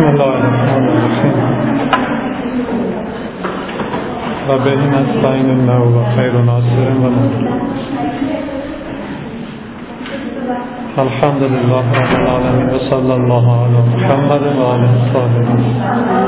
الله الرحمن الرحیم و به این نستعین الله و خیر ناصر و نور. الحمد لله رب العالمین و صلی الله علی محمد و آله الطاهرین.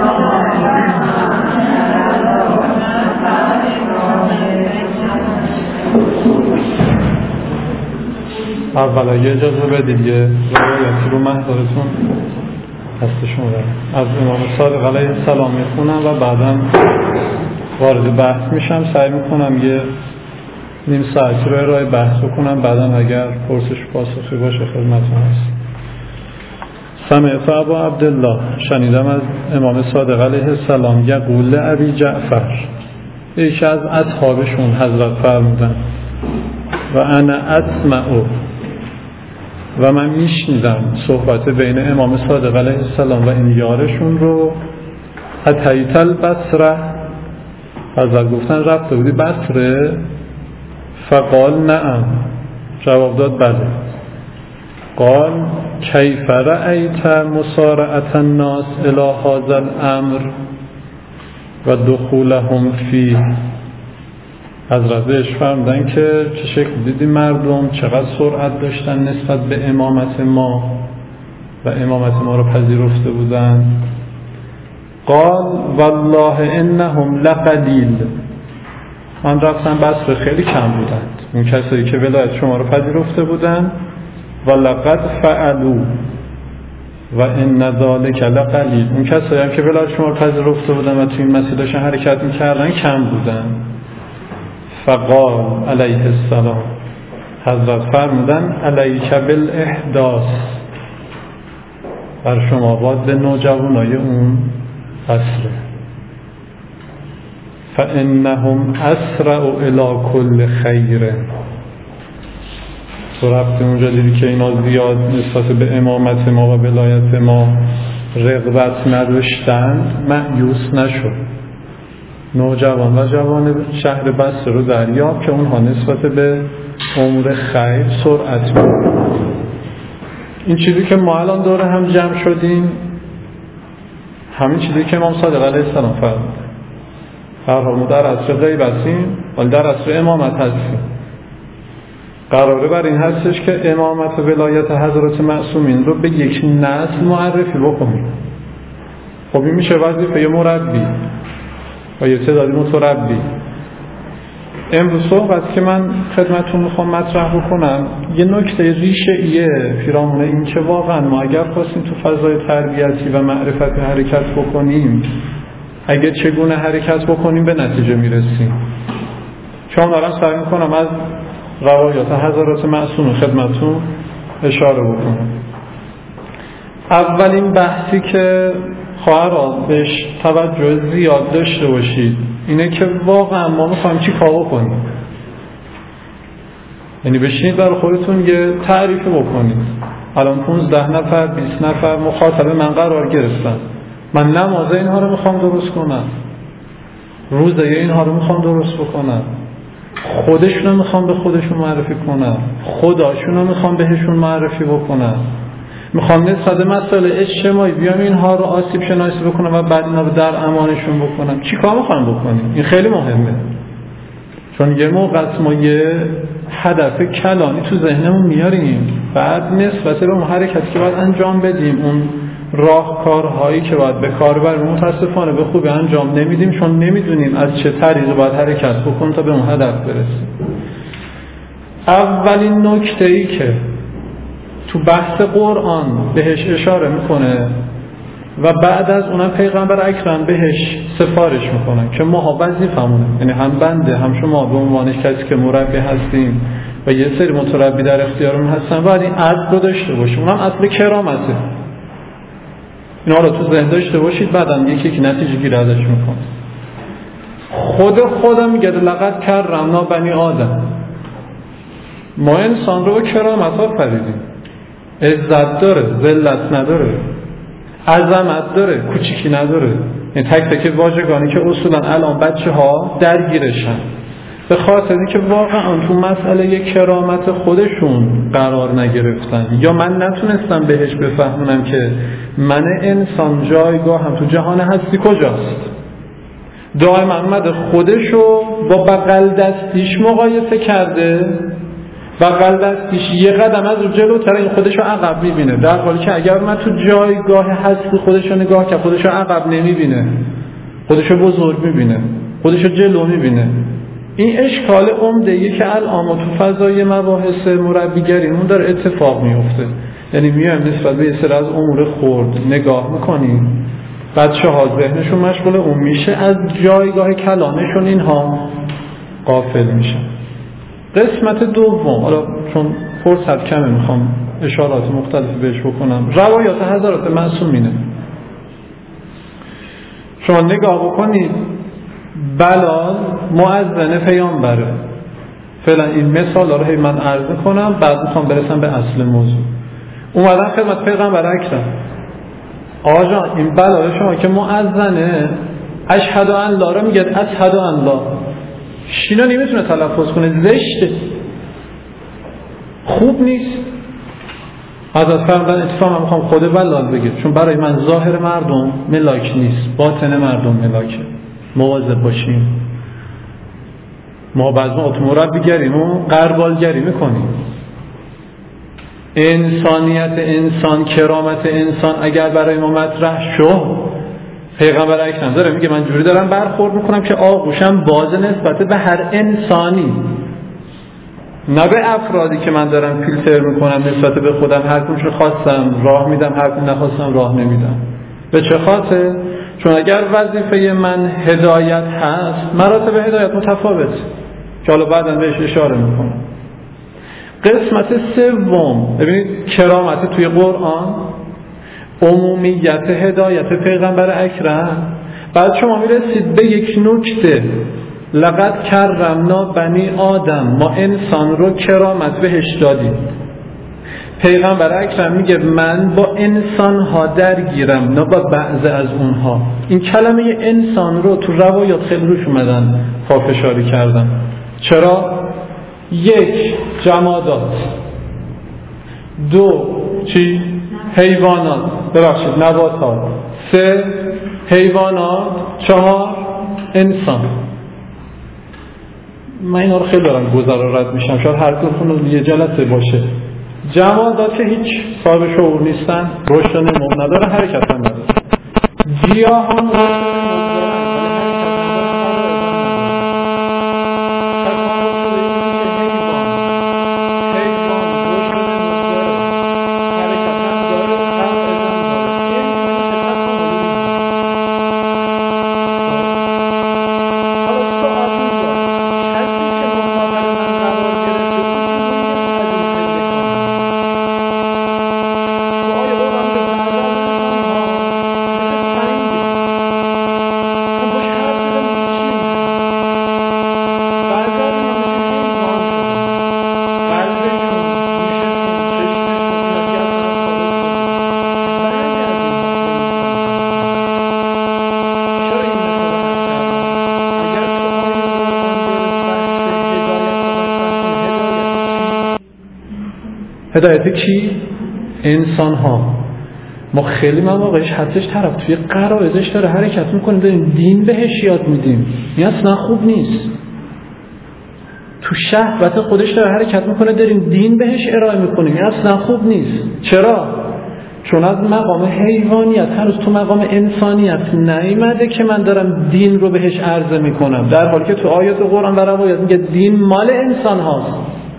اولا یه اجازه بدید یه روایتی رو محضرتون هستشون رو از امام صادق علیه السلام میخونم و بعدا وارد بحث میشم. سعی میکنم یه نیم ساعتی رو ارائه بحث کنم، بعدا اگر پرسش پاسخی باشه خدمتتون هست. سمعت ابا عبدالله، شنیدم از امام صادق علیه السلام یقول ابی جعفر، یکی از اصحابشون حضرت فرمودن و انا اسمع، و من میشنیدم صحبت بین امام صادق علیه السلام و این یارشون رو. اتیت البصره، حضرت گفتن رفته بودی بصره؟ فقال نعم، جواب داد بله. قال کیف رأیت مسارعة الناس الی هذا الامر و دخولهم فیه. حضرت بهش فرمودن که چه شکل دیدی مردم چقدر سرعت داشتن نسبت به امامت ما و امامت ما رو پذیرفته بودن. قال والله انهم لقلیل، من رفتم بصره خیلی کم بودند اون کسایی که ولایت شما رو پذیرفته بودن. و لقد فعلوا و ان ذلک لقلیل، اون کسایی هم که ولایت شما رو پذیرفته بودن و توی این مسیر داشتن حرکت میکردن کم بودن. فقال علیه السلام، حضرت فرمودن علیک بالاحداث، بر شما باید به نوجوانای اون بصره. فانهم اسرع الی کل خیر، تو رفتی اونجا دیدی که اینا زیاد نسبت به امامت ما و ولایت ما رغبت نداشتند، مأیوس نشد. نوجوان و جوان شهر بصره رو دریافت که اونها نسبت به امور خیر سرعت بود. این چیزی که ما الان دوره هم جمع شدیم همین چیزی که امام صادق علیه السلام فرمود. ما در عصر غیب هستیم ولی در عصر امامت هستیم. قراره بر این هستش که امامت و ولایت حضرت معصومین رو به یک نسل معرفی بکنیم. خب این میشه وظیفه یه مربی و یه تعدادی متربی. امروز صحبت که من خدمتتون میخوام مطرح بکنم یه نکته ریشه ایه پیرامون این که واقعا ما اگر خواستیم تو فضای تربیتی و معرفتی حرکت بکنیم، اگه چگونه حرکت بکنیم به نتیجه میرسیم. چون دارم سعی میکنم از روایات حضرات معصوم خدمتتون اشاره بکنم. اولین بحثی که خواهران بهش توجه زیاد داشته باشید اینه که واقعا ما میخوایم چی کار بکنیم. یعنی بشینید برای خودتون یه تعریف بکنید. الان 15 نفر 20 نفر مخاطب من قرار گرفتن، من نماز اینها رو میخوام درست کنم، روزه اینها رو میخوام درست بکنم، خودشون رو میخوام به خودشون معرفی کنم، خداشون رو میخوام بهشون معرفی بکنم، میخوام نسبت مسائل اجتماعی بیام اینها رو آسیب شناسی بکنم و بعد اینا رو در امانشون بکنم. چی کار میخوام بکنیم؟ این خیلی مهمه، چون یه موقع ما یه هدف کلانی تو ذهنمون میاریم، بعد نسبت به اون حرکتی که باید انجام بدیم، اون راهکارهایی که باید به کار بریم متاسفانه به خوبی انجام نمیدیم، چون نمیدونیم از چه طریقی باید حرکت بکنیم تا به اون هدف برسیم. اولین نکته‌ای که تو بحث قرآن بهش اشاره میکنه و بعد از اونم پیغمبر اکرم بهش سفارش میکنن که ما وظیفمونه، یعنی هم بنده هم شما به عنوان کسی که مربی هستیم و یه سری متربی در اختیارمون هستن باید این ادب رو داشته باشیم. اونم اصل کرامته. اینا رو تو ذهن داشته باشید، بعدم یکی نتیجه گیری ازش میکنه. خودم میگه لقد کرمنا بنی آدم، ما انسان رو با کرامت آفریدیم. عزت داره، ذلت نداره، عظمت داره، کوچیکی نداره. این تک تک واژگانی که اصولا الان بچه ها درگیرشن به خاطر اینکه واقعا تو مسئله کرامت خودشون قرار نگرفتن، یا من نتونستم بهش بفهمونم که من انسان جایگاهم تو جهان هستی کجاست. دائما اومده خودشو با بغل دستیش مقایسه کرده، بغل دستیش یه قدم از اون جلوتر، این خودشو عقب میبینه، در حالی که اگر من تو جایگاه هستی خودشو نگاه کرد خودشو عقب نمیبینه، خودشو بزرگ میبینه، خودشو جلو میبینه. این اشکال عمده‌ایه که الان تو فضای مباحث مربیگریمون داره اتفاق میفته. یعنی میایم نسبت به یه سری از امور خرد نگاه میکنیم، بچه‌ها ذهنشون مشغول اون میشه، از جایگاه کلامشون اینها غافل میشن. قسمت دوم، حالا چون فرصت کمه میخوام اشارات مختلفی بهش بکنم، روایات حضرات معصومینه. شما نگاه بکنید، بلال مؤذن پیامبره. فعلا این مثال رو من عرض کنم، بعد میخوام برسم به اصل موضوع. اومدن خدمت پیغمبر اکرم، آقا جان این بلال شما که مؤذنه، اشهد ان لا رو میگه اشهد ان لا، شینا نمیتونه تلفظ کنه، زشته، خوب نیست. از فرمودن اتفاقا من میخوام خود بلال بگه، چون برای من ظاهر مردم ملاک نیست، باطن مردم ملاکه. مواظب باشیم. ما بعضی وقت مربیگریم و غربالگری میکنیم. انسانیت انسان، کرامت انسان اگر برای ما مطرح شد، پیغمبر اکرم داره میگه من جوری دارم برخورد میکنم که آغوشم باز نسبت به هر انسانی، نه به افرادی که من دارم فیلتر میکنم نسبت به خودم، هر کدومش رو خواستم راه میدم، هر کدوم نخواستم راه نمیدم. به چه خاطر؟ چون اگر وظیفه من هدایت هست، مراتب هدایت متفاوت که حالا بعدا بهش اشاره میکنم. قسمت سوم، ببینید کرامت توی قرآن، عمومیت هدایت پیغمبر اکرم. بعد شما میرسید به یک نکته، لقد کرمنا بنی آدم، ما انسان رو کرامت بهش دادیم. پیغمبر اکرم میگه من با انسان ها درگیرم، نه با بعض از اونها. این کلمه انسان رو تو روایات خیلی روش اومدن پافشاری کردن. چرا؟ یک، جمادات، دو، چی؟ حیوانات، ببخشید نباتات، سه، حیوانات، چهار، انسان. من اینا رو خیلی دارم گذرا رد میشم، شاید هر کدوم یه جلسه باشه. جمادات که هیچ صاحب شعور نیستن، رشد و نمو نداره، حرکت هم نداره. گیاهان هدایت کی؟ انسان ها. ما خیلی مواقعش حدش طرف توی قرائزش داره حرکت میکنه، داریم دین بهش یاد میدیم، این اصلا خوب نیست. تو شهوت خودش داره حرکت میکنه، داریم دین بهش ارائه میکنیم، این اصلا خوب نیست. چرا؟ چون از مقام حیوانیت هنوز تو مقام انسانیت نیامده که من دارم دین رو بهش عرضه میکنم، در حالی که تو آیات قرآن و روایات میگه دین مال انسان هاست.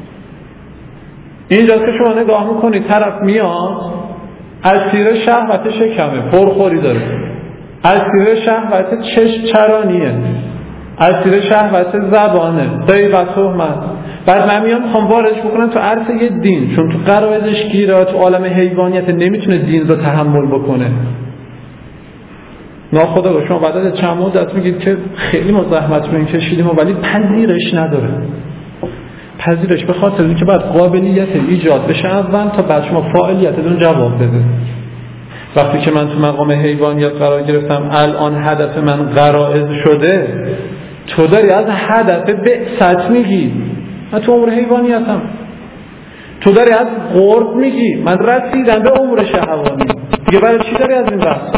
اینجاست که شما نگاه میکنید طرف میاد اسیر شهوت شکمه، پرخوری داره، اسیر شهوت چرانیه، اسیر شهوت زبانه، غیبت، تهمت. بعد من میام میخوام واردش بکنم تو عرصه دین، چون تو قرائزش گیره، تو عالم حیوانیت نمیتونه دین رو تحمل بکنه. ناخودآگاه شما بعد از چند مدت میگید که خیلی ما زحمت رو این کشیدیم ولی پذیرش نداره. پذیرش به خاطر اینکه بعد قابلیت ایجاد بشه اول تا بعد شما فاعلیتتون جواب بده. وقتی که من تو مقام حیوانیت قرار گرفتم، الان هدف من غرائز شده تو داری از هدف بعثت میگی، من تو امور حیوانیتم. تو داری از قرب میگی، من رسیدم به امور شهوانی. دیگه برای چی داری از این بحث؟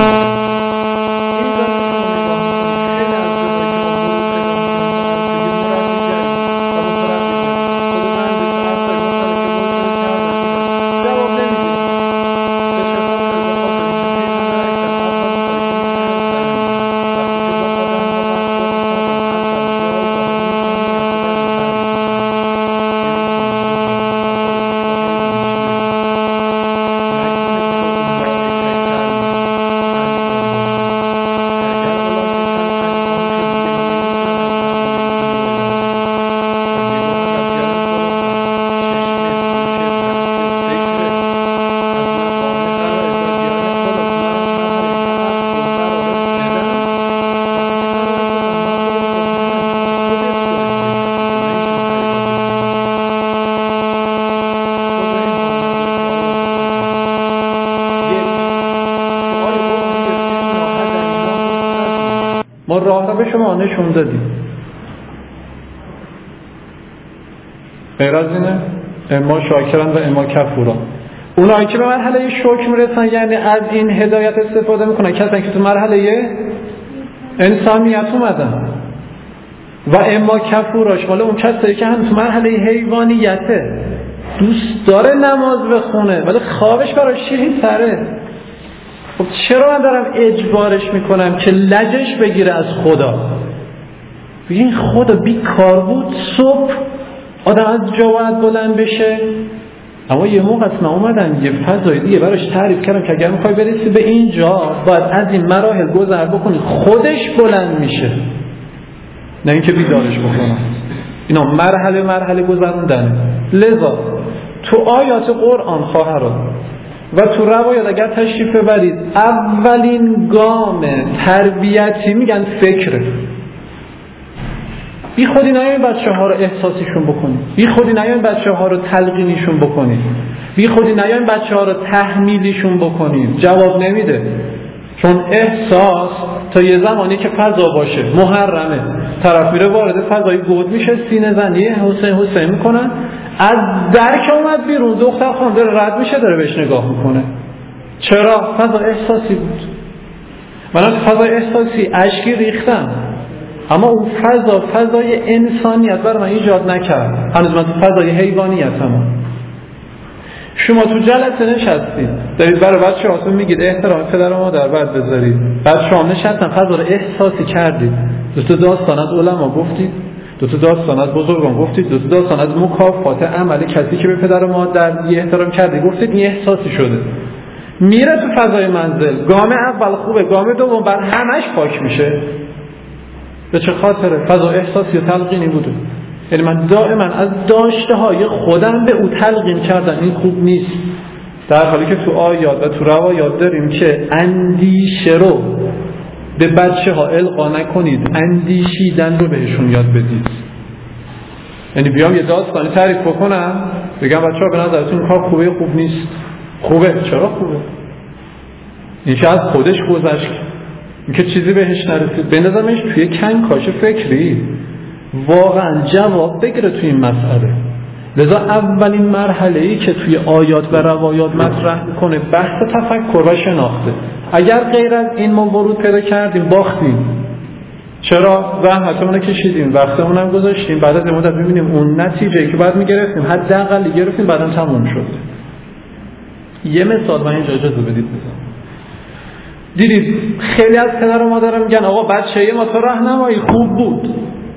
ما راه به شما نشون دادیم. غیر از اینه اما شاکران و اما کفورا. اونایی که به مرحله شکر میرسن یعنی از این هدایت استفاده میکنن، کسانی که تو مرحله انسانیت اومدن. و اما کفوراش مال اون کسایی که هم تو مرحله حیوانیته، دوست داره نماز بخونه ولی خوابش براش شیرین تره. خب چرا من دارم اجبارش میکنم که لجش بگیره از خدا؟ این خدا بیکار بود، صبح آدم از جا باید بلند بشه. اما یه موقع من اومدم یه فضای دیگه براش تعریف کردم که اگر میخوای برسی به اینجا باید از این مراحل گذر بکنی، خودش بلند میشه، نه اینکه بیدارش بکنم. اینا مرحله گذروندن. لذا تو آیات قرآن خواهران و تو روایات اگر تشریف ببرید اولین گام تربیتی میگن فکره. بی خودی نیاین بچه ها رو احساسیشون بکنید، بی خودی نیاین بچه ها رو تلقینیشون بکنید، بی خودی نیاین بچه ها رو تحمیلیشون بکنید. جواب نمیده، چون احساس تا یه زمانی که فضا باشه محرمه. طرف میره وارد فضای گود میشه، سینه زنی حسین میکنن، از درک اومد بیرون، دختر خانم داره رد میشه، داره بهش نگاه میکنه. چرا؟ فضا احساسی بود. من از فضای احساسی اشکی ریختم، اما اون فضای انسانیت برای من ایجاد نکرد. هنوز من تو فضای حیوانیتم. شما تو جلسه نشستید دارید برای بچه هاتون میگید احترام پدر و مادر باید بذارید، بعد شما نشستن فضا رو احساسی کردید، دو تا داستان از علما گفتید، دو تا داستان از بزرگان گفتید، دو تا داستان از مکافات عمل کسی که به پدر و مادر احترام کردی گفتید، این احساسی شده. میره تو فضای منزل، گام اول خوبه، گام دوم بر همش پاک میشه. به چه خاطره؟ فضا احساسی و تلقینی بوده. یعنی من دائما از داشته های خودم به او تلقین کردم این خوب نیست، در حالی که تو آیات و تو روایات داریم که اندیشه رو به بچه ها القا نکنید، اندیشیدن رو بهشون یاد بدید. یعنی بیام یه داستانی تعریف بکنم بگم بچه ها به نظرتون کار خوبه خوب نیست؟ خوبه. چرا خوبه؟ این که از خودش گذشت، این که چیزی بهش نرسید، بندازمش توی کنکاش فکری واقعا جواب بگیره توی این مسئله. لذا اولین مرحله‌ای که توی آیات و روایات مطرح میکنه بحث تفکر و شناخته. اگر غیر از این ما ورود پیدا کردیم باختیم. چرا؟ زحمتمون رو کشیدیم، وقتمون هم گذاشتیم، بعد از مدت ببینیم اون نتیجه‌ای که بعد میگرفتیم حداقل گرفتیم، بعدم تموم شد. یه مثال من اینجا اجازه بدید بزنم. دیدید خیلی از پدر و مادر میگن آقا بچه ما تو راهنمایی خوب بود،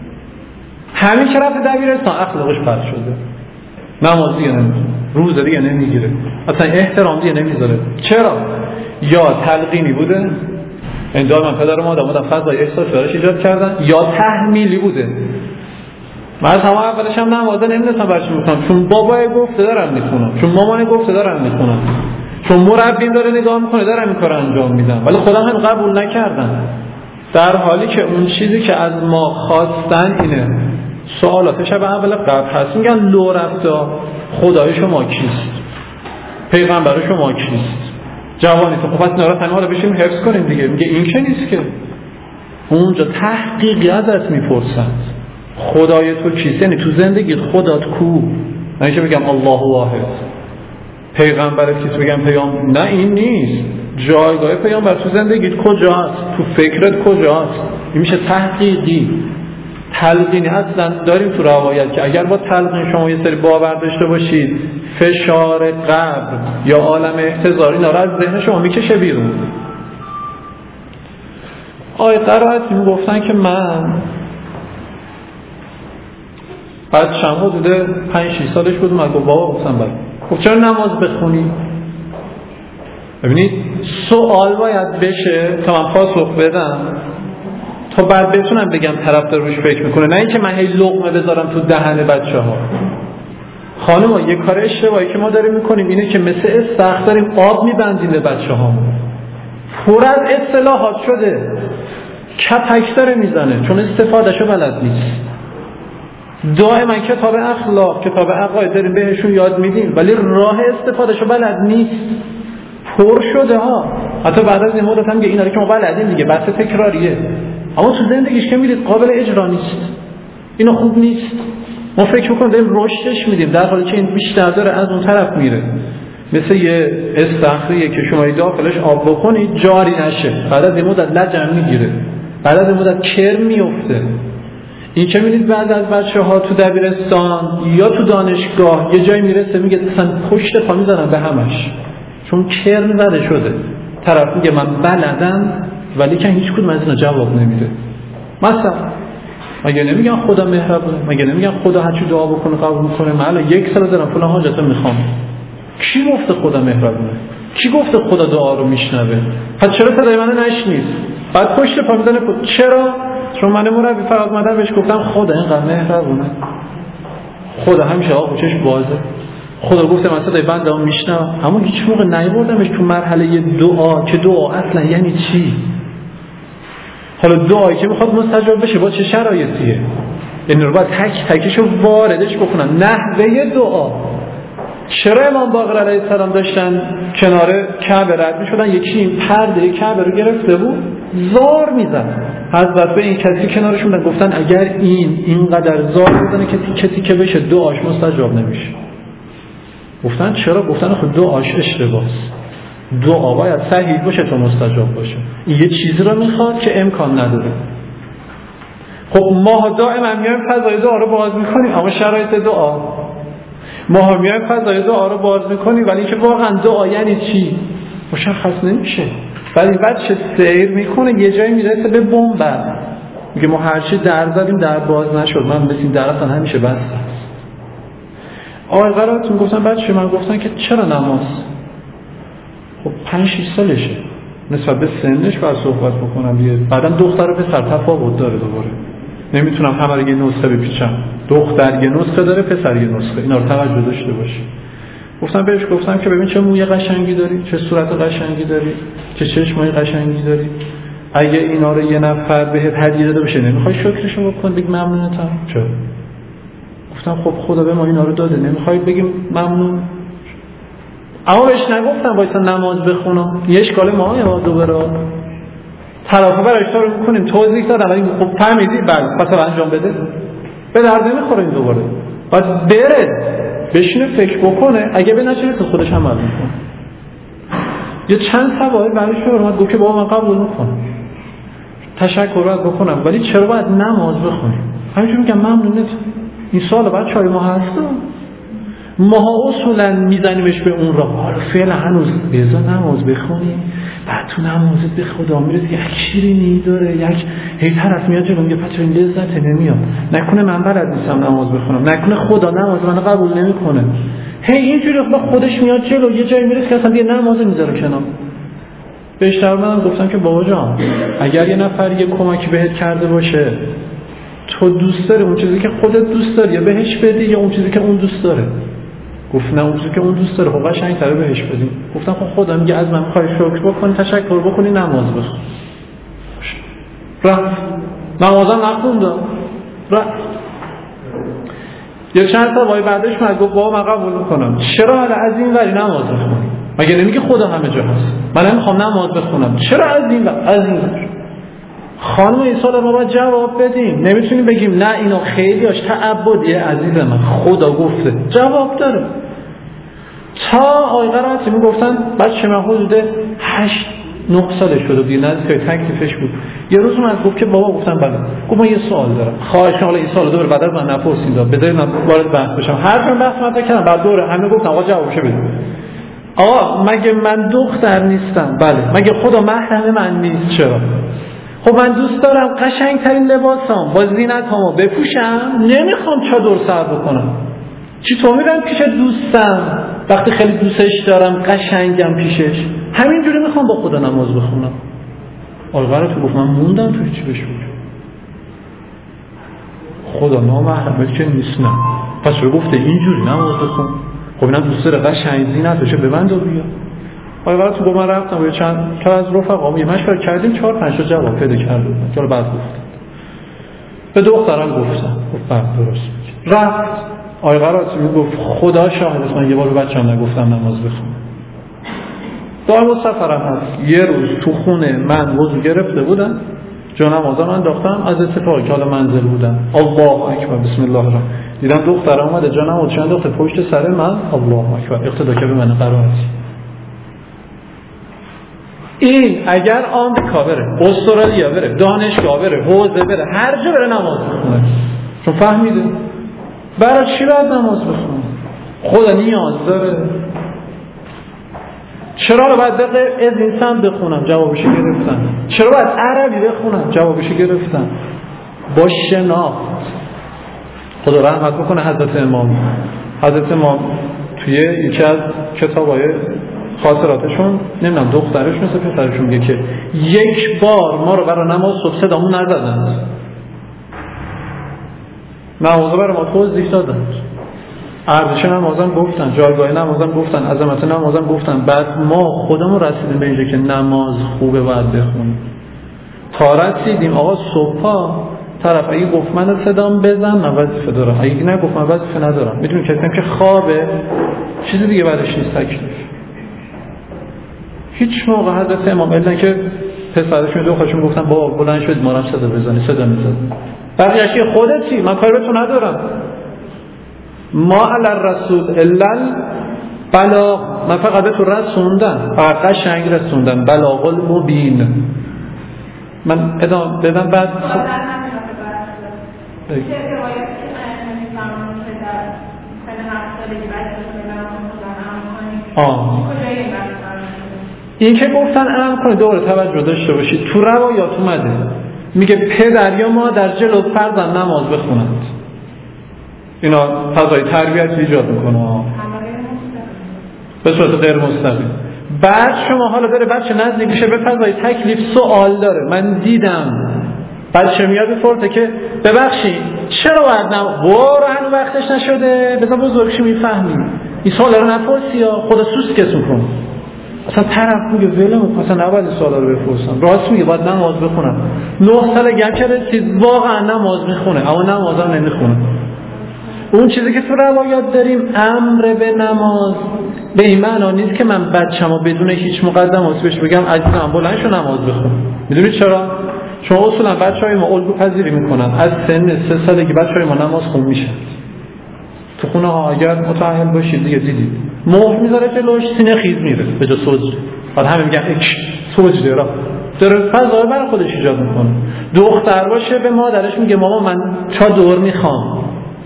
همین که رفت دبیرستان اخلاقش پرت شده، نماز دیگه نمیخونه، روزه دیگه نمیگیره، اصلا احترام دیگه نمیذاره. چرا؟ یا تلقینی بوده، این دار من پدر و مادر فضای احساسی براش ایجاد کردن، یا تحمیلی بوده. من از همه اولش هم نمازه نمیدونستم برش میکنم، چون بابای گفته دارم میخونم، چون مامان گفته دارم میخونم، چون مربیم داره نگاه میکنه دارم این کار انجام میدم، ولی خودم هم قبول نکردم. در حالی که اون چیزی که از ما خواستن اینه. سوالات شب اول قبل هست، میگن لو رفتا خدای شما کیست؟ پیغمبر شما کیست؟ جوانی تو خب پس نرا تنها رو بشیم حفظ کنیم دیگه. میگه این که نیست که اونجا تحقیقی ازت میپرسند خدای تو کیست، یعنی تو زندگی خدات کو، نه اینکه بگم الله واحد. پیغمبرت کیست بگم نه این نیست. جایگاه پیغمبر تو زندگیت کجاست، تو فکرت کجاست، این میشه تحقیقی. تلقینی اصلا داریم تو روایت که اگر با تلقین شما یه سری باور داشته باشید فشار قبر یا عالم احتضار اینا رو از ذهن شما میکشه بیرون. آیه قرائتی میگفتن که من بچه‌م حدود 5-6 سالش بود، من گفت بابا گفتم بله. خب چرا نماز بخونی؟ ببینید سوال باید بشه تا من پاسخ بدم تا بعد بتونم بگم طرف داره روش فکر میکنه، نه اینکه من هی لقمه بذارم تو دهن بچه‌ها. خانم‌ها یه کار اشتباهی که ما داریم میکنیم اینه که مثل استخر داریم آب میبندیم به بچه‌هامون. پر از اصطلاحات شده، کپک داره میزنه چون استفادهشو بلد نیست. دائما کتاب اخلاق، کتاب عقاید داریم بهشون یاد میدیم ولی راه استفادهشو بلد نیست. پر شده ها. حتی بعد از این مدت هم که اینا رو که ما بلدیم دیگه بحث تکراریه، اما تو زندگیش که میرید قابل اجرا نیست. اینو خوب نیست. ما فکر میکنیم داریم رشدش میدیم در حالی که این بیشتر داره از اون طرف میره. مثل یه استخریه که شما داخلش آب بکنید جاری نشه، بعد از این مدت لجن میگیره، بعد از این مدت کرم میفته. این که می‌بینید بعد از بچه‌ها تو دبیرستان یا تو دانشگاه یه جایی میرسه میگه اصلا پشت پا میزنن به همش چون کرم زده شده. طرف میگه من بلدم ولی که هیچ کدوم از اینا جواب نمیده. مثلا مگه نمیگن خدا مهربونه؟ مگه نمیگن خدا هر چی دعا بکنه قبول میکنه؟ من الان 1 سال دارم فلان حاجت میخوام. کی گفته خدا مهربونه؟ کی گفته خدا دعا رو میشنوه؟ پس چرا صدای منو نشنید؟ بعد پشت پا میزنه چرا؟ چون من مربی فقط اومدم بهش گفتم خدا اینقدر مهربونه، خدا همیشه آغوشش بازه، خدا گفته من صدای بنده‌ام میشنوم، اما هیچ موقع نیاوردمش تو مرحله دعا که دعا اصلا یعنی چی. حالا دعایی که میخواد مستجاب بشه با چه شرایطیه؟ یعنی رو باید تک تکشو واردش بکنن. نحوه دعا. چرا امام باقر علیه السلام داشتن کنار کعبه رد میشدن، یکی این پرده کعبه رو گرفته بود زار میزد، حضرت به این کسی کنارشون بودن گفتن اگر اینقدر زار بزنه که تیکه تیکه بشه دعاش مستجاب نمیشه. گفتن چرا؟ گفتن خب دعاش اشتباهه، دعا باید صحیح باشه تا مستجاب باشه. این یه چیزی رو میخواد که امکان نداره. خب ما دائما میایم فضای دعا رو باز میکنیم اما شرایط دعا، ما میایم فضای دعا رو باز میکنیم ولی اینکه واقعا دعا یعنی چی مشخص نمیشه. ولی بچه سیر میکنه یه جایی میرسه به بنبست، میگه ما هرچی در زدیم در باز نشد، من بسیم در اصلا همیشه بسته است. آقای قرارتون گفتن بچه من گفتن که چرا نماز؟ خب 5-6 سالشه، نسبت به سنش باید صحبت بکنم دیگه. بعدم دختر و پسر تفاوت داره، دوباره نمیتونم همه رو یه نسخه بپیچم. دختر یه نسخه داره، پسر یه نسخه، اینا رو توجه داشته باشی. گفتم که ببین چه موی قشنگی داری، چه صورت قشنگی داری، چه چشمای قشنگی داری. اگه اینا رو یه نفر بهت هدیه داده باشه نمیخوای شکرشو بکن بگی ممنونتم؟ چرا؟ گفتم خب خدا به ما اینا رو داده، نمیخوای بگیم ممنون؟ اما بهش نگفتم وایسا نماز بخونم، یه اشکال ما دوباره طرفا برای اشتار رو میکنیم توضیح دادم ولی خب فهمیدی بله پس انجام بده، به درد نمیخوره این دوباره. باید بره بشینه فکر بکنه، اگه به نچه تو خودش عمل میکنه. یه چند سوال برای شما اومد گفت که بابا من قبول میکنم، تشکر باید بکنم ولی چرا باید نماز بخونیم؟ همینجور میگم ممنونت. این سوال بچه‌های ما هست، ما اصولا میزنیمش به اون راه. حالا فعلا هنوز بذار نماز بخونی، بعد تو نمازت به خدا میرسی یک شیرینی داره، یک هی طرف میاد جلو میگه پس این لذت نمیاد، نکنه من بلد نیستم نماز بخونم، نکنه خدا نماز منو قبول نمیکنه. هی اینجوری خودش میاد جلو، یه جایی میرسه که اصلا دیگه نماز میذاره کنار. بهش درمانم گفتم که بابا جان اگر یه نفر یه کمکی بهت کرده باشه تو دوست داری اون چیزی که خودت دوست داری یا بهش بدی یا اون چیزی که اون دوست داره؟ گفت نه اون چیزی که اون دوست داره. خب قشنگ‌تره بهش بدیم. گفتم خب خدا میگه از من می‌خوای شکر بکنی، تشکر بکنی، نماز بخون. رفت نمازم نخوندم، رفت. یه چند تا وای بعدش من گفت بابا من قبول میکنم، چرا حالا از این وری نماز بخونی؟ مگه نمیگه خدا همه جا هست؟ من نمیخوام نماز بخونم، چرا از این ور؟ خانم این سوال ما باید جواب بدیم. نمیتونیم بگیم نه اینا خیلی هاش تعبدیه. عزیز من خدا گفته جواب داره. تا آقای قرائتی میگفتن بچه من حدود 8-9 ساله شده بود، نزدیک تکلیفش بود. یه روز من گفت که بابا، گفتم بله. گفت من یه سوال دارم، خواهش کنم حالا این سوال دوباره بعد از من نپرسید، بذارید من وارد بحث بشم. هر بحث من بکنم بعد دوره همه گفتن آقا جوابشو بده. آقا مگه من دختر نیستم؟ بله. مگه خدا محرم من نیست؟ چرا؟ خب من دوست دارم قشنگترین لباسام با زینتامو بپوشم، نمیخوام چادر سر بکنم. چطور میرم پیش دوستم وقتی خیلی دوستش دارم، قشنگم پیشش؟ همینجوری میخوام با خدا نماز بخونم. آلغره تو گفت من موندم توی چی بشه خدا نامحرمه که نیست. نه پس رو گفته اینجوری نماز بخون. خب اینم دوست داره قشنگ زینتشه ببند و بیا. آلغره تو گفت من رفتم و چند تا از رفقام یه مشورت کردیم، 4-5 تا جواب پیدا کردم که رو بعد گفتم به دخترم گفتم. گفت بعد درست رفت. آقای قرائتی میگفت خدا شاهد است من یه بار به بچه‌ام نگفتم نماز بخون. دائم سفرم هست. یه روز تو خونه من وضو گرفته بودم، جا نمازم انداختم، از اتفاقی که حالا منزل بودم الله اکبر بسم الله الرحمن، دیدم دخترم اومده جا نمازش انداخته پشت سر من، الله اکبر، اقتدا کرد به من قرائتی. این اگر آمریکا بره، استرالیا بره، دانشگاه بره، حوزه بره، هر جا بره نماز بخونه، چون فهمیده. برای چی باید نماز بخونه؟ خدا نیاز داره. چرا باید از انسان بخونم؟ جوابش گرفتم. چرا باید عربی بخونم؟ جوابش گرفتم. با شناخت. خدا رحمت بکنه حضرت امام توی یکی از کتابای خاطراتشون، نمیدونم دخترشون مثل پسرشون میگه که یک بار ما رو برای نماز صبح صدامون نزدن، نمازو برای ما توضیح دادن، ارزش نمازم گفتن، جایگاه نمازم گفتن، عظمت نمازم گفتن. بعد ما خودمون رسیدیم به اینجا که نماز خوبه باید بخونیم. تا رسیدیم آقا صبحا طرف اگه گفت من صدام بزن من وظیفه دارم، اگه نگفت من وظیفه ندارم. میدونی کسی که خوابه چیزی دیگه بعدش نیست تکلیف. هیچ موقع حضرت امام الا که پسرشون دخترشون گفتن بابا بلند شد ما هم صدا بزنی، صدا میزد. بقیه‌اش خودتی، من کاری به تو ندارم. ما علی الرسول الا بلاغ، من فقط به تو رسوندم، فقط قشنگ رسوندم، بلاغ المبین. من ادامه بدم بعد این که گفتن امر کنید دوباره توجه داشته باشید. تو روایات اومده میگه پدر یا مادر جلو فرزند نماز بخونند. اینا فضای تربیت ایجاد میکنه به صورت غیر مستقیم. بعد شما حالا داره بچه نزدیک میشه به فضای تکلیف، سوال داره. من دیدم بچه میاد بپرسه که ببخشید چرا باید هنوز وقتش نشده، بذار بزرگشی میفهمیم این سوال رو نپرسی یا خدا سوسکتون کن. اصلا طرف میگه ولم، اصلا نباید این سوالا رو بپرسم. راست میگه باید نماز بخونم. 9 سالگی هم که رسید واقعا نماز میخونه، اما نمازم نمیخونه. اون چیزی که تو روایات داریم امر به نماز به این معنا نیست که من بچه‌مو بدون هیچ مقدماتی بهش بگم عزیزم بلند شو نماز بخون. میدونید چرا؟ چون اصولا بچه‌های ما الگو پذیری میکنن. از سن 3 سالگی بچه‌های ما نماز خون میشن. تو خونه ها اگر متأهل باشید دیگه دیدید مهر میذاره جلوش، سینه خیز میره به جا سوز. بعد همه میگن سوز داره فضا برای خودش ایجاد میکنه. دختر باشه به مادرش میگه مامان من چادر میخوام،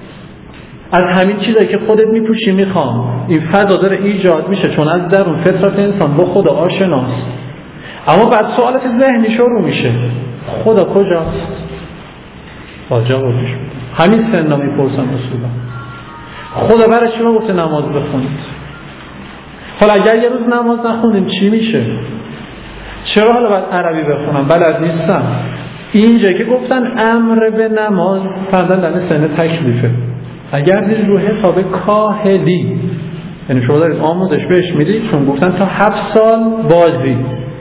از همین چیزایی که خودت میپوشی میخوام. این فضا داره ایجاد میشه چون از درون فطرت انسان با خدا آشناست. اما بعد سوالات ذهنی شروع میشه، خدا کجاست؟ با جوابش همین سنا میپرسن اصولا خدا برای چی ما گفته نماز بخونید؟ حالا اگر یه روز نماز نخونیم چی میشه؟ چرا حالا باید عربی بخونم؟ بلد نیستم. اینجا که گفتن امر به نماز فرضاً در سن تکلیفه. اگر دید رو حساب کاهلی، یعنی شما دارید آموزش بهش میدید، چون گفتن تا 7 سال بازی،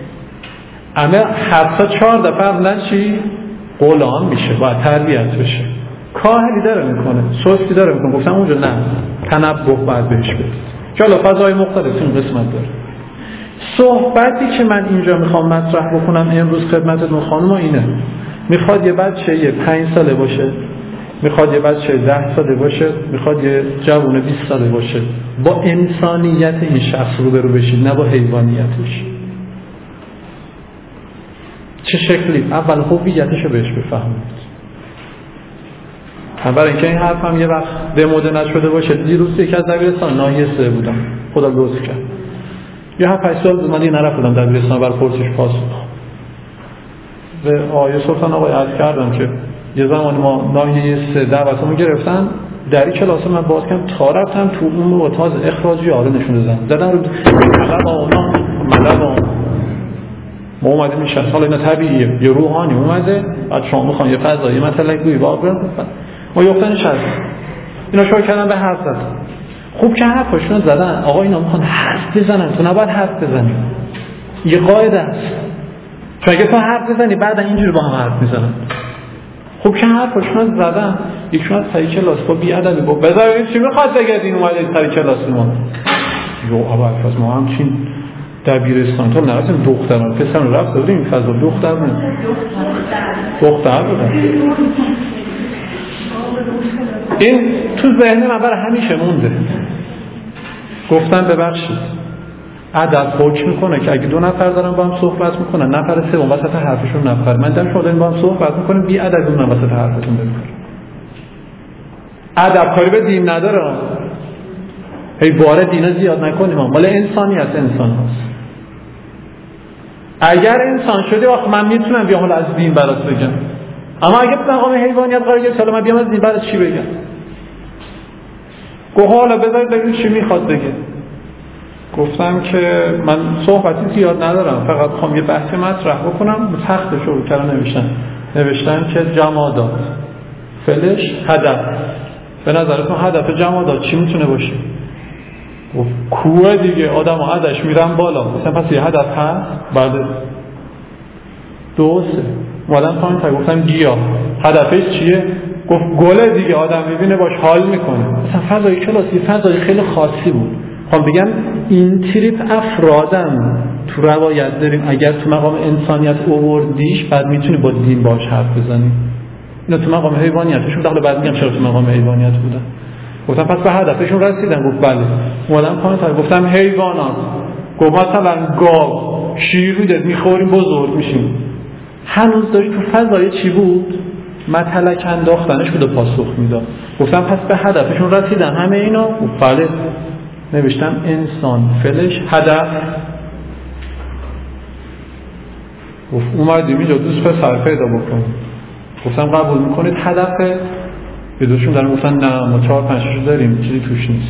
اما 7 تا 4 دفعه فرضاً چی؟ غلام میشه، باید تربیت بشه. کاهلی داره میکنه، سستی داره میکنه. گفتم اونجا نه، تنبه باید بهش بدید که حالا فضای مختلف این قسمت داره. صحبتی که من اینجا میخوام مطرح بکنم امروز خدمتتون خانم اینه میخواد یه بچه 5 ساله باشه، میخواد یه بچه 10 ساله باشه، میخواد یه جوون 20 ساله باشه، با انسانیت این شخص روبرو بشید، نه با حیوانیتش. چه شکلی؟ اول هویتش رو بهش بفهمید. برای اینکه این حرف هم یه وقت دموده نشده باشه. دیروز یکی از دبیرستان ناحیه 3 بودم، خدا لطف کرد، یه 7-8 سال من دیگه نرفتم دبیرستان، بر پرسش پاسخ به آقای سلطان آقای عرض کردم که یه زمانی ما ناحیه 3 دعوتمو گرفتن، در این کلاس من باز کردم تا رفتم تو اون رو تازه اخراجی آره نشون دادن رو ملب ما اومدیم این 60 سال اینا طبیعیه، یه روحانی اومده بعد شما میخوان یه فضایی مثلا گویی واقعا ما یفتن شد اینا شروع کردن به حرف زدن. خوب که حرفشون زدن، آقا اینا میخوان حرف بزنن، تو نباید حرف بزنی، یه قاعده است، چون اگه تو حرف بزنی بعد اینجوری با هم حرف میزنن. خوب که حرفشون زدن، یکشون از سری کلاس با بیادبی با بذارید چی میخواد بگید این اومده سری کلاس ما یو اول فاز ما همچین دبیرستان تا نرفتیم دختران پسران رفت داریم فضا دختر بودن. این تو ذهن من برای همیشه مونده. گفتم ببخشید ادب حکم میکنه که اگه 2 نفر دارن با هم صحبت میکنن، نفر سوم وسط حرفشون نفر من دارم شما دارین با هم صحبت میکنین، بی ادبی من وسط حرفتون بکنم. ادب کاری به دین نداره، هی باره دینا زیاد نکنیم، مال انسانیت انسان هست. اگر انسان شدی وقت من میتونم بیام حالا از دین برات بگم، اما اگه تو مقام حیوانیت قرار گرفت حالا من بیام از دین برات چی بگم؟ گفت حالا بذارید ببینید چی میخواد بگه. گفتم که من صحبتی زیاد ندارم، فقط میخوام یه بحث مطرح بکنم. تختش رو کردن نوشتن که جمادات فعلش هدف. به نظرتون هدف جمادات چی میتونه باشه؟ گفت کوه دیگه، آدم ها عدش میرن بالا، مثلا پس یه هدف هست. بعد 2 3 مادم پایین تا گفتم گیاه هدفش چیه؟ گفت گله دیگه، آدم میبینه باش حال میکنه. مثلا فضای کلاسی فضای خیلی خاصی بود. خب بگم این تریپ افرادم تو روایت داریم، اگر تو مقام انسانیت اووردیش بعد میتونی با دین باش حرف بزنی. اینا تو مقام حیوانیتشون داخل بعد میگم چرا تو مقام حیوانیت بودن. گفتم پس به هدفشون رسیدن؟ گفت بله. اومدم پایین تا گفتم حیوانات، گفت مثلا گاو شیر میده میخوریم بزرگ میشیم. هنوز داری تو فضای چی بود؟ متلک انداختنش بود و پاسخ میداد. گفتم پس به هدفشون رسیدن همه اینا؟ گفت بله. نوشتم انسان فعلش هدف. گفت اومدیم اینجا دوست پسر پیدا بکنیم. گفتم قبول میکنید هدفه؟ یه دوشون دارن گفتن نه ما 4-5 داریم چیزی توش نیست.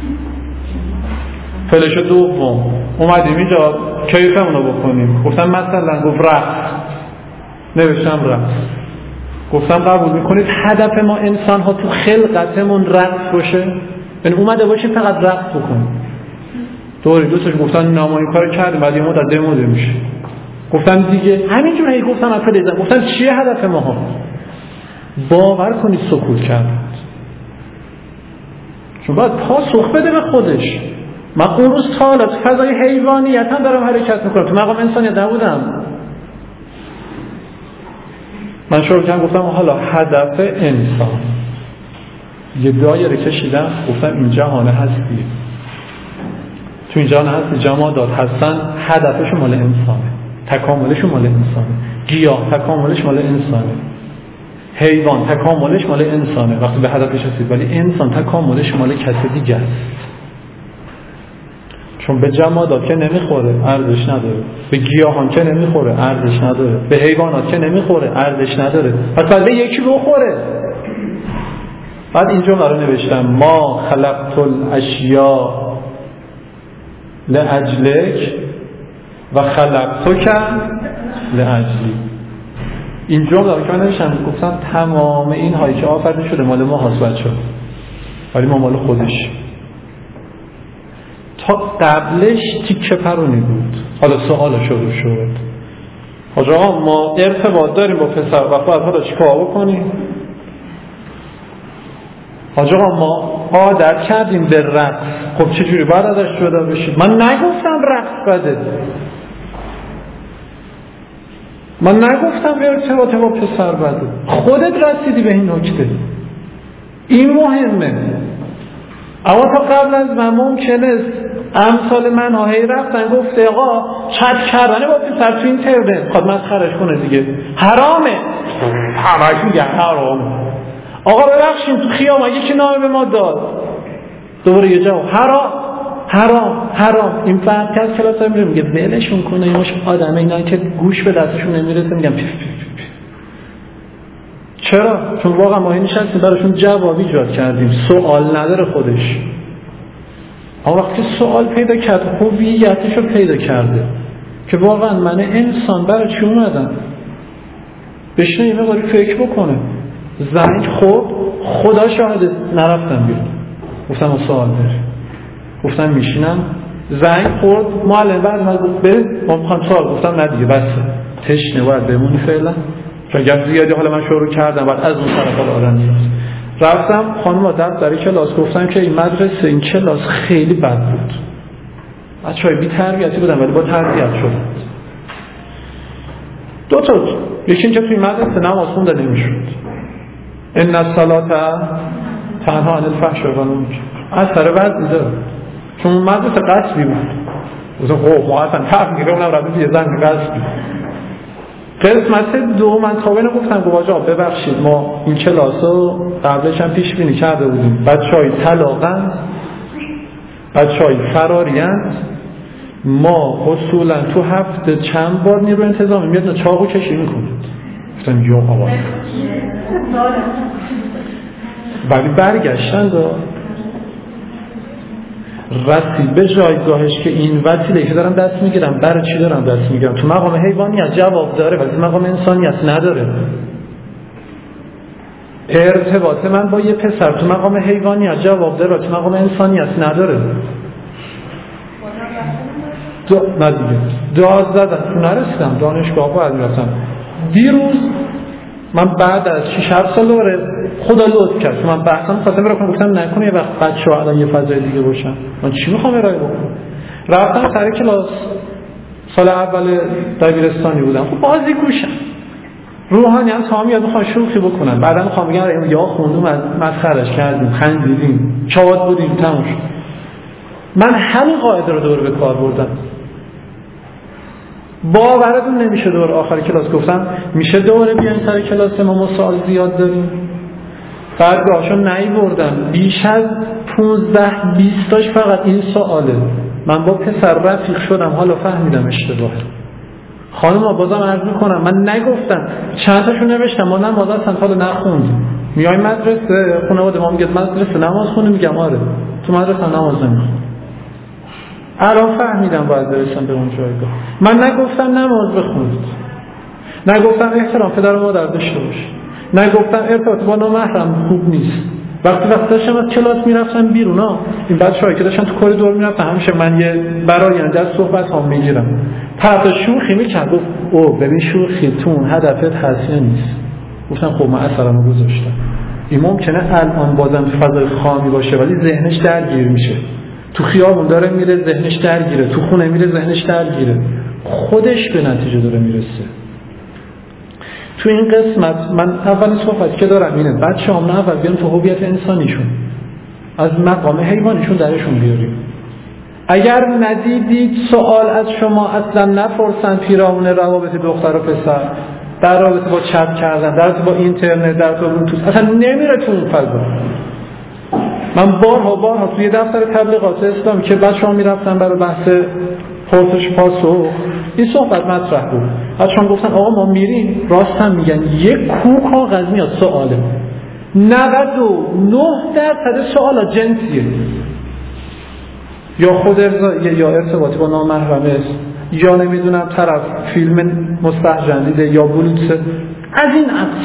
فعلش دوم اومدیم اینجا کیفمونو بکنیم. گفتم مثلا گفت رقص. نوشتم رقص. گفتم قبول میکنید هدف ما انسان ها تو خلقتمون رقص باشه؟ یعنی اومده باشه فقط رقص بکنیم. دوستش گفتن نه ما این کارو کردیم بعد یه مدت دموده میشه. گفتم دیگه همینجوری هی گفتم اصلا گفتم چیه هدف ما ها؟ باور کنید سکوت کرد، چون باید پاسخ بده به خودش. من اون روز تا حالا تو فضای حیوانیت هم دارم حرکت میکنم، تو مقام انسانیت نبودم. من شروع کردم گفتم حالا هدف انسان یه دایره کشیدم، گفتم این جهان هستی، تو این جهان هستی جمادات هستن، هدفش مال انسانه، تکاملش مال انسانه، گیاه تکاملش مال انسانه، حیوان تکاملش مال انسانه وقتی به هدفش رسید، ولی انسان تکاملش مال کسی دیگه است. چون به جمادات که نمیخوره ارزش نداره، به گیاهان که نمیخوره ارزش نداره، به حیوانات که نمیخوره ارزش نداره، پس باید به یکی بخوره. بعد اینجا رو نوشتم ما خلقت الاشیاء لاجلک و خلقتک لاجلی. این جمله رو که من نوشتم گفتم تمام این هایی که آفریده شده مال ما هست بچه‌ها، ولی ما مال خودش. تا قبلش تیکه پرونی بود. حالا سوال شروع شد، حاج آقا ما ارتباط داریم با پسر و باید حالا چیکار بکنیم؟ حاج آقا ما عادت کردیم به رقص، خب چجوری باید ازش جدا بشید؟ من نگفتم رقص بده، من نگفتم ارتباط با پسر بده، خودت رسیدی به این نکته. این مهمه. اما تا قبل از من ممکنه امثال من ها هی رفتن گفته آقا چت کردن با پسر تو اینترنت خواهد مسخرش کنه دیگه، حرامه. همش میگن حرامه. آقا ببخشیم تو خیابان یکی نامه به ما داد، دوباره یه جواب حرام. این فرق کرد کلاس ها میگه ولشون کنه، این مش آدمه اینا که گوش به دستشون نمیرسه میگم پیف. چرا؟ چون واقعا ما نشستیم براشون جواب ایجاد کردیم، سوال نداره خودش. اما وقتی سوال پیدا کرد هویتش رو پیدا کرده که واقعا من انسان برای چی اومدم، بشینه یه مقداری فکر بکنه. زنگ خدا شاهده نرفتم بیرون، گفتم سوال داره، گفتم میشینم. زنگ خورد معلم بعد من گفت بریم ما میخوام سوال، گفتم نه دیگه بس تشنه باید بمونی فعلا، چون گفت زیادی حالا من شروع کردم بعد از اون طرف حالا آدم نیست. رفتم خانم دفتر کلاس، گفتم که این مدرسه این کلاس خیلی بد بود، بچه‌های بی تربیتی بودن ولی با تربیت شدن. دو تا، یکی اینکه توی مدرسه نماز خونده نمیشد، ان الصلاه تنها عن الفحشاء والمنکر، اثر وضعی داره، چون مدرسه قصبی بود. خب ما اصلا تغییره اونم رفت یه زن قصبی. قسمت دو من تا بینه گفتم گواجا ببخشید ما این کلاس رو قبلش هم پیش بینی کرده بودیم، بچه‌های طلاقند، بچه‌های فراریند، ما اصولا تو هفته چند بار نیرو انتظامی میاد چاقو کشی میکنید. گفتم یا آقا ولی برگشتن رسید به جایگاهش که این وسیله که دارم دست میگیرم برای چی دارم دست میگیرم؟ تو مقام حیوانیت جواب داره ولی تو مقام انسانیت نداره. ارتباط من با یه پسر تو مقام حیوانیت جواب داره تو مقام انسانیت نداره. نه دیگه داد زدن تو نرسیدم، دانشگاه باید میرفتم. دیروز من بعد از 6-7 سال دوره خدا لطف کرد من بحثم خواستم برای کنم، گفتم نکنه یه وقت بچه ها الان یه فضای دیگه باشن، من چی میخوام ارائه بکنم؟ رفتم سر کلاس، سال اول دبیرستانی بودم، خب بازی گوشم روحانی هم تا میاد میخوام شوخی بکنم، بعدا میخوام بگم یا خوندم از مسخرش کردیم خندیدیم چاوات بودیم تموم شد. من همین قاعده رو دوباره به کار بردم. باورتون نمیشه دوباره آخر کلاس گفتم میشه دوباره بیاین سر کلاس ما سوال زیاد داریم. بعد گاهشون نیوردم بیش از 15-20 تاش فقط این سواله. من با پسر رفیق شدم حالا فهمیدم اشتباهه. خانم بازم عرض میکنم من نگفتم، چند تاشو نوشتم ما نماز اصلا حالا نخوندیم. میای مدرسه خانواده ما میگه مدرسه نماز خونی، میگم آره تو مدرسه نماز نمیخونم. الان فهمیدم باید برسم به اون جایگاه. من نگفتم نماز بخونید، نگفتم احترام پدر و مادر داشته باشید، نگفتم ارتباط با نامحرم خوب نیست. وقتی داشتم از کلاس میرفتم بیرون این بچه‌ها که داشتن تو کاریدور میرفتن همیشه من یه براینده از صحبت ها میگیرم. طرف شوخی میکرد گفت او ببین شوخی تو اون هدفت هست یا نیست. گفتم خب من اثرمو گذاشتم. این ممکنه الان بازم فضای خامی باشه ولی ذهنش درگیر میشه. تو خیابون داره میره ذهنش درگیره، تو خونه میره ذهنش درگیره، خودش به نتیجه داره میرسه. تو این قسمت من اولین صحبت که دارم اینه بچه‌ها نه اول بیان تو هویت انسانیشون از مقام حیوانیشون درشون بیاریم. اگر ندیدید سوال از شما اصلا نپرسن پیرامون روابط دختر و پسر، در رابطه با چت کردن، در رابطه با اینترنت، در رابطه با بلوتوث، اصلا نمیره تو اون فضا. من بارها توی دفتر تبلیغات اسلامی که بچه‌ها میرفتن برای بحث پرسش پاسخ این صحبت مطرح بود. بچه‌ها گفتن آقا ما میریم، راست هم میگن یک کوه کاغذ میاد سواله 99% سوالا جنسیه، یا خود یا ارتباطی با نامحرمه است، یا نمیدونم طرف فیلم مستحجن دیده یا بلوتوث از این عکس.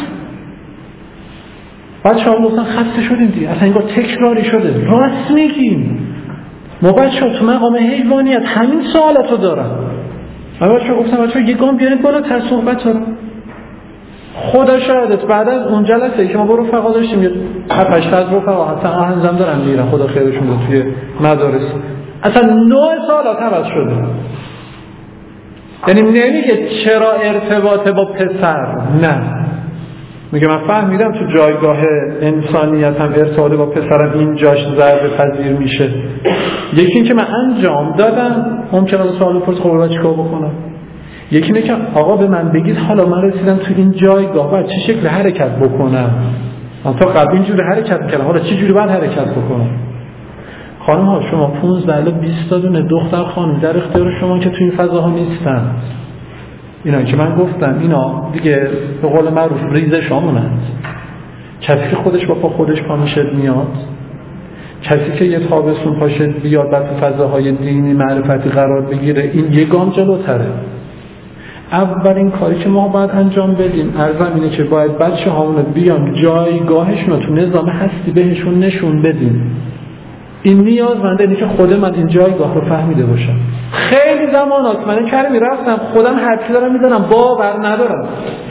بچه‌ها گفتن خسته شدیم دیگه، اصلا انگار تکراری شده. راست میگیم، ما بچه‌ها تو مقام حیوانیت همین سوالاتو دارن. من بچه‌ها گفتم بچه‌ها یه گام بیارید بالاتر صحبت ها. خدا شاهدت بعد از اون جلسه که ما با رفقا داشتیم 7-8 تا رفقا حتی آهنزم دارن میرن خدا خیرشون بده توی مدارس، اصلا نوع سوالات عوض شده. یعنی نمیگه چرا ارتباط با پسر، نه، میگه من فهمیدم تو جایگاه انسانیتم ارتباط با پسرم این جاش ضربه پذیر میشه. یکی این که من انجام دادم، ممکنه از سوال بپرس خب باید چیکار بکنم. یکی اینه که آقا به من بگید حالا من رسیدم تو این جایگاه باید چه شکل حرکت بکنم. من تا قبل اینجوری حرکت میکردم، حالا چه جوری باید حرکت بکنم. خانم ها شما 15 تا 20 تا دونه دختر خانم در اختیار شما که تو این فضاها نیستن. اینا که من گفتم اینا دیگه به قول معروف ریزش آمونند. کسی که خودش با پا خودش پا میشه میاد، کسی که یه تابستون پاشه بیاد بعد تو فضاهای دینی معرفتی قرار بگیره، این یه گام جلوتره. اولین کاری که ما باید انجام بدیم ارزم اینه که باید بچه هامون بیان جایگاهشون تو نظام هستی بهشون نشون بدیم. این نیازمنده اینه که خود من این جایگاه رو فهمیده باشم. خیلی زمانات من کاری رفتم خودم حدسی دارم میزنم باور ندارم،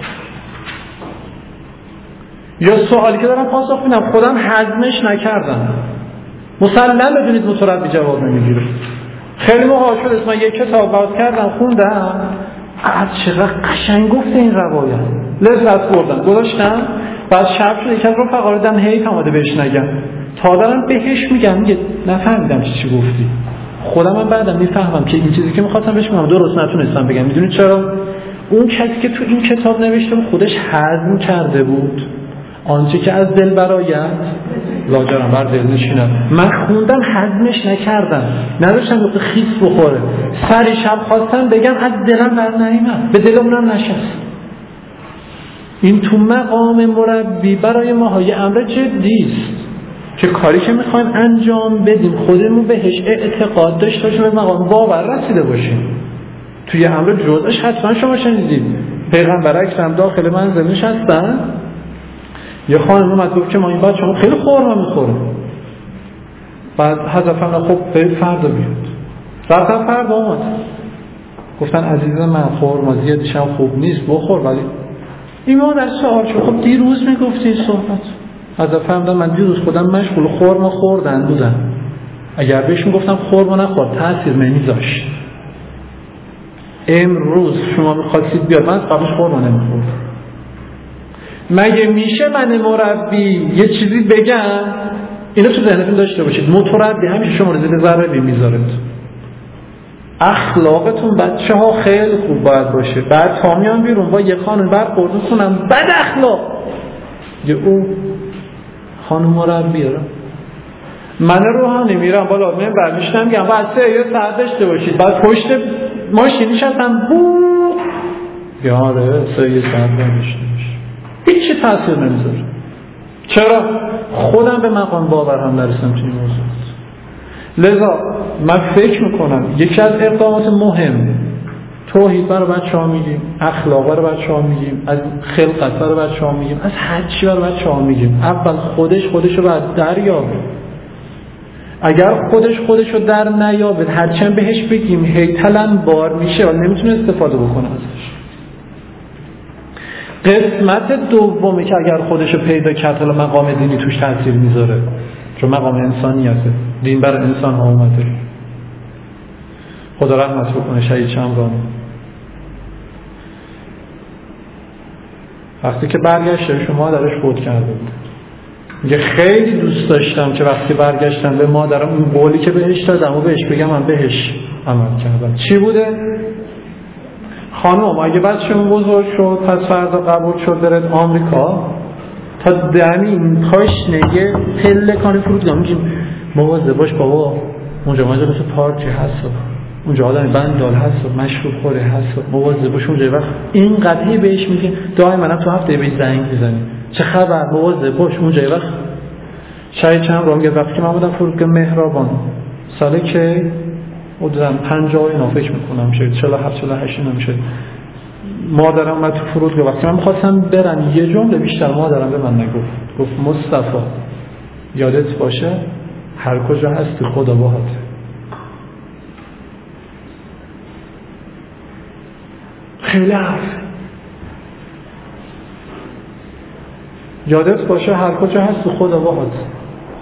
یا سوالی که دارم پاسخ میدم خودم هضمش نکردم. مسلم بدونید متربی جواب نمیگیره. خیلی موقع شد من یک کتاب باز کردم خوندم، چقدر قشنگ گفته این روایت، لذت بردم، گذاشتم. بعد شب شد یکم رو فقاردم هی تماده بهش نگم، تا دارم بهش میگم میگه نفهمیدم چی گفتی. خودم هم بعدم میفهمم که این چیزی که میخواستم بهش بگم درست نتونستم بگم. میدونید چرا؟ اون کسی که تو این کتاب نوشته بود خودش هضم کرده بود آنچه که از دل برآید لاجرم بر دل نشینم. من خوندم هضمش نکردم، نداشتم وقت خیس بخوره. سری شب خواستم بگم از دلم بر نیامد، به دلمونم نشست. این تو مقام مربی برای ما های امر جدی است که کاری که میخوایم انجام بدیم خودمون بهش اعتقاد داشته باشیم، به مقام باور رسیده باشیم. توی امر جزءش حتما شما شنیدید پیغمبر اکرم داخل منزل نشستن، یه خانم اومد گفت که ما این بچه‌مون خیلی خورما میخوره. بعد حضرت فرمودن خب برید فردا بیاد. رفتن فردا اومد گفتن عزیز من خورما زیادش هم خوب نیست بخور، ولی این مادر سوال شد خب دیروز میگفتی این صحبت. حضرت فرمودن من دیروز خودم مشغول خورما خوردن بودم، اگر بهشون گفتم خورما نخور تاثیر نمیذاشت. امروز شما میخواستید بیاد، من قبلش خورما نمیخوردم. مگه میشه من مربی یه چیزی بگم اینو تو ذهنتون داشته باشید، متربی همیشه شما رو زیر ذره میذاره. اخلاقتون بچه ها خیلی خوب باید باشه. بعد تا میان بیرون با یه خانم برخورد کنم بد اخلاق، یه او خانم مربیه رو من روحانی میرم بالا منبر میشنم میگم بعد یه ساعت داشته باشید، بعد پشت ماشین نشستم بو یاره یه ساعت نمیشته هیچی تاثیر نمیذاره. چرا؟ خودم به مقام باورم نرسیدم توی این موضوع. لذا من فکر میکنم یکی از اقدامات مهم توحید برای بچه‌ها میگیم، اخلاق برای بچه‌ها میگیم، از خلقت برای بچه‌ها میگیم، از هر چی برای بچه‌ها میگیم. اول خودشو باید دریابه. اگر خودشو در نیابه هرچند بهش بگیم هی تلنبار میشه و نمیتونه استفاده بکنه ازش. قسمت دومی که اگر خودشو پیدا کرد حالا مقام دینی توش تاثیر میذاره، چون مقام انسانیته، دین برای انسان ها اومده. خدا رحمت بکنه شهید شمرانی. وقتی که برگشته شما مادرش فوت کرده بود، میگه خیلی دوست داشتم که وقتی برگشتم به مادرم اون قولی که بهش دادم و بهش بگم من بهش عمل کردم. چی بوده؟ خانم اگه بچه‌مون بزرگ شد پس فردا قبول شد برد آمریکا، تا دمین تاشنگه پلکانی فرودگاه میگیم مواظب باش بابا، اونجا مجلس پارتی هست، اونجا آدم بندال هست، مشروب خوره هست، مواظب باش اونجا. وقت این قضیه بهش میگه دائما هم تو هفته بهش زنگ میزنی چه خبر، مواظب باش اونجا. وقت شاید چند رو میگه وقتی من بودم فرودگاه مهرابان ساله که حدوداً 50 اینا فکر میکنم شاید 47 48 نمیشه، مادرم من تو فرودگاه وقتی من میخواستم برم یه جمله بیشتر مادرم به من نگفت، گفت مصطفی یادت باشه هر کجا هستی خدا باهاته. خیلی حرف، یادت باشه هر کجا هستی خدا باهاته.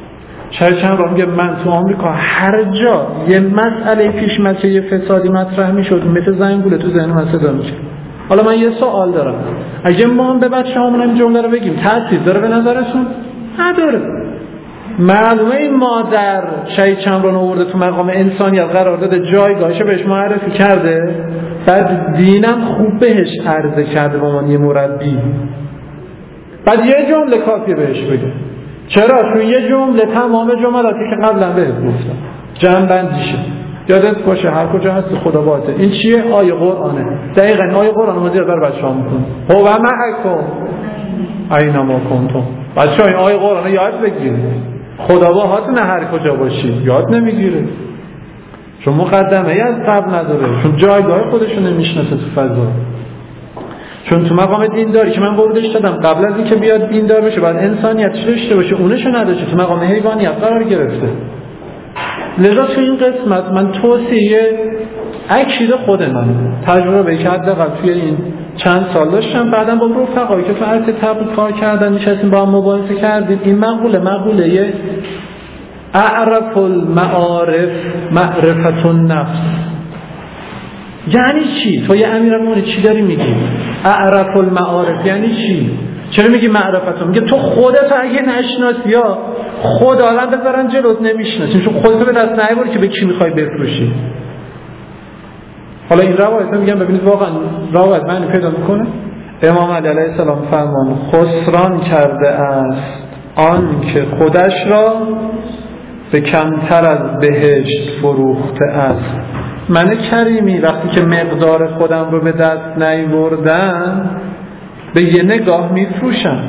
شاید چند را میگه من تو آمریکا هر جا یه مسئله پیش میاد که یه فسادی مطرح میشد مثل زنگوله تو ذهن من صدا میشه. حالا من یه سوال دارم، اگه ما هم به بچه‌هامون این جمله رو بگیم تاثیر داره به نظرتون؟ نداره. معلومه این مادر شهید چمران آورده تو مقام انسانیت قرار داده، جایگاهش بهش معرفی کرده، بعد دینم خوب بهش عرضه کرده به عنوان یه مربی. بعد یه جمله کافی بهش بگه. چرا؟ چون یه جمله تمام جملاتی که قبلا بهت گفتم جمع شد. یادت باشه هر کجا هستی خدا باته. این چیه؟ آیه قرآنه. دقیقاً آیه قرآن ما زیاد بر بچه‌ها می‌کنیم. هو معکم اینما کنتم. بچه‌ها این آیه قرآن یاد بگیرید. خدا باهاتونه هر کجا باشی. یاد نمیگیره. چون مقدمه ای از قبل نداره. چون جایگاه خودش رو نمیشناسه تو فضا. چون تو مقام دینداری که من بردش دادم قبل از اینکه بیاد دیندار بشه بعد انسانیتش داشته باشه، اونشو نداشته، تو مقام حیوانیت قرار گرفته. لذا تو این قسمت من توصیه اکید خود من تجربه که حداقل توی این چند سال داشتم، بعدم با رفقایی که تو عرصه تبلیغ کار کردن نشستیم با هم مباحثه کردیم، این مقوله اعرف المعارف معرفت النفس. یعنی چی؟ تو یه امیرالمومنین چی داری میگی؟ اعرف المعارف یعنی چی؟ چرا میگی معرفتون؟ میگه تو خودت اگه نشناسی یا خدا الان بذارن جلوت نمیشناسی، چون خودت به دست نیاری که به کی میخوای بفروشی. حالا این روایت میگم ببینید واقعا روایت معنی پیدا میکنه. امام علی علیه السلام فرمان خسران کرده است آن که خودش را به کمتر از بهشت فروخته است. من کریمی وقتی که مقدار خودم رو به دست نیاوردم به یه نگاه میفروشم.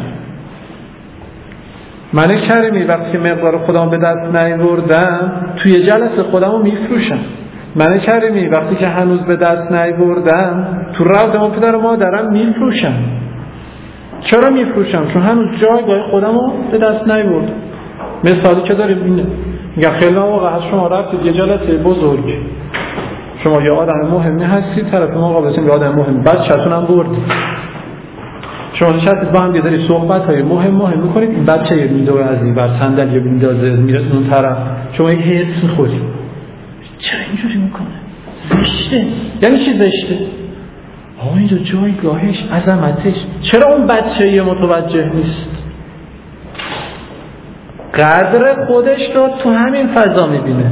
من کریمی وقتی که مقدار خودم به دست نیاوردم توی جلسه خودم رو میفروشم. من کریمی وقتی که هنوز به دست نیاوردم تو روضه پدر و مادرم میفروشم. چرا میفروشم؟ چون هنوز جایگاه خودم رو به دست نیاوردم. مثالی که داریم اینه، میگم خیلی واقعا شما رفتید یه جلسه بزرگ، شما یه آدم مهمی هستید، طرف مقابلتون یه آدم مهم، بچه‌تون هم بردید، شما نشستید با هم یه داری صحبت‌های مهم می‌کنید، این بچه یه میدوه از این بر صندلی میندازه میره اون طرف، شما یه حس می‌خورید چرا اینجوری می‌کنه؟ زشته. یعنی چی زشته؟ آقا اینجا جایگاهش، عظمتش، چرا اون بچه یه متوجه نیست؟ قدر خودش رو تو همین فضا می‌بینه.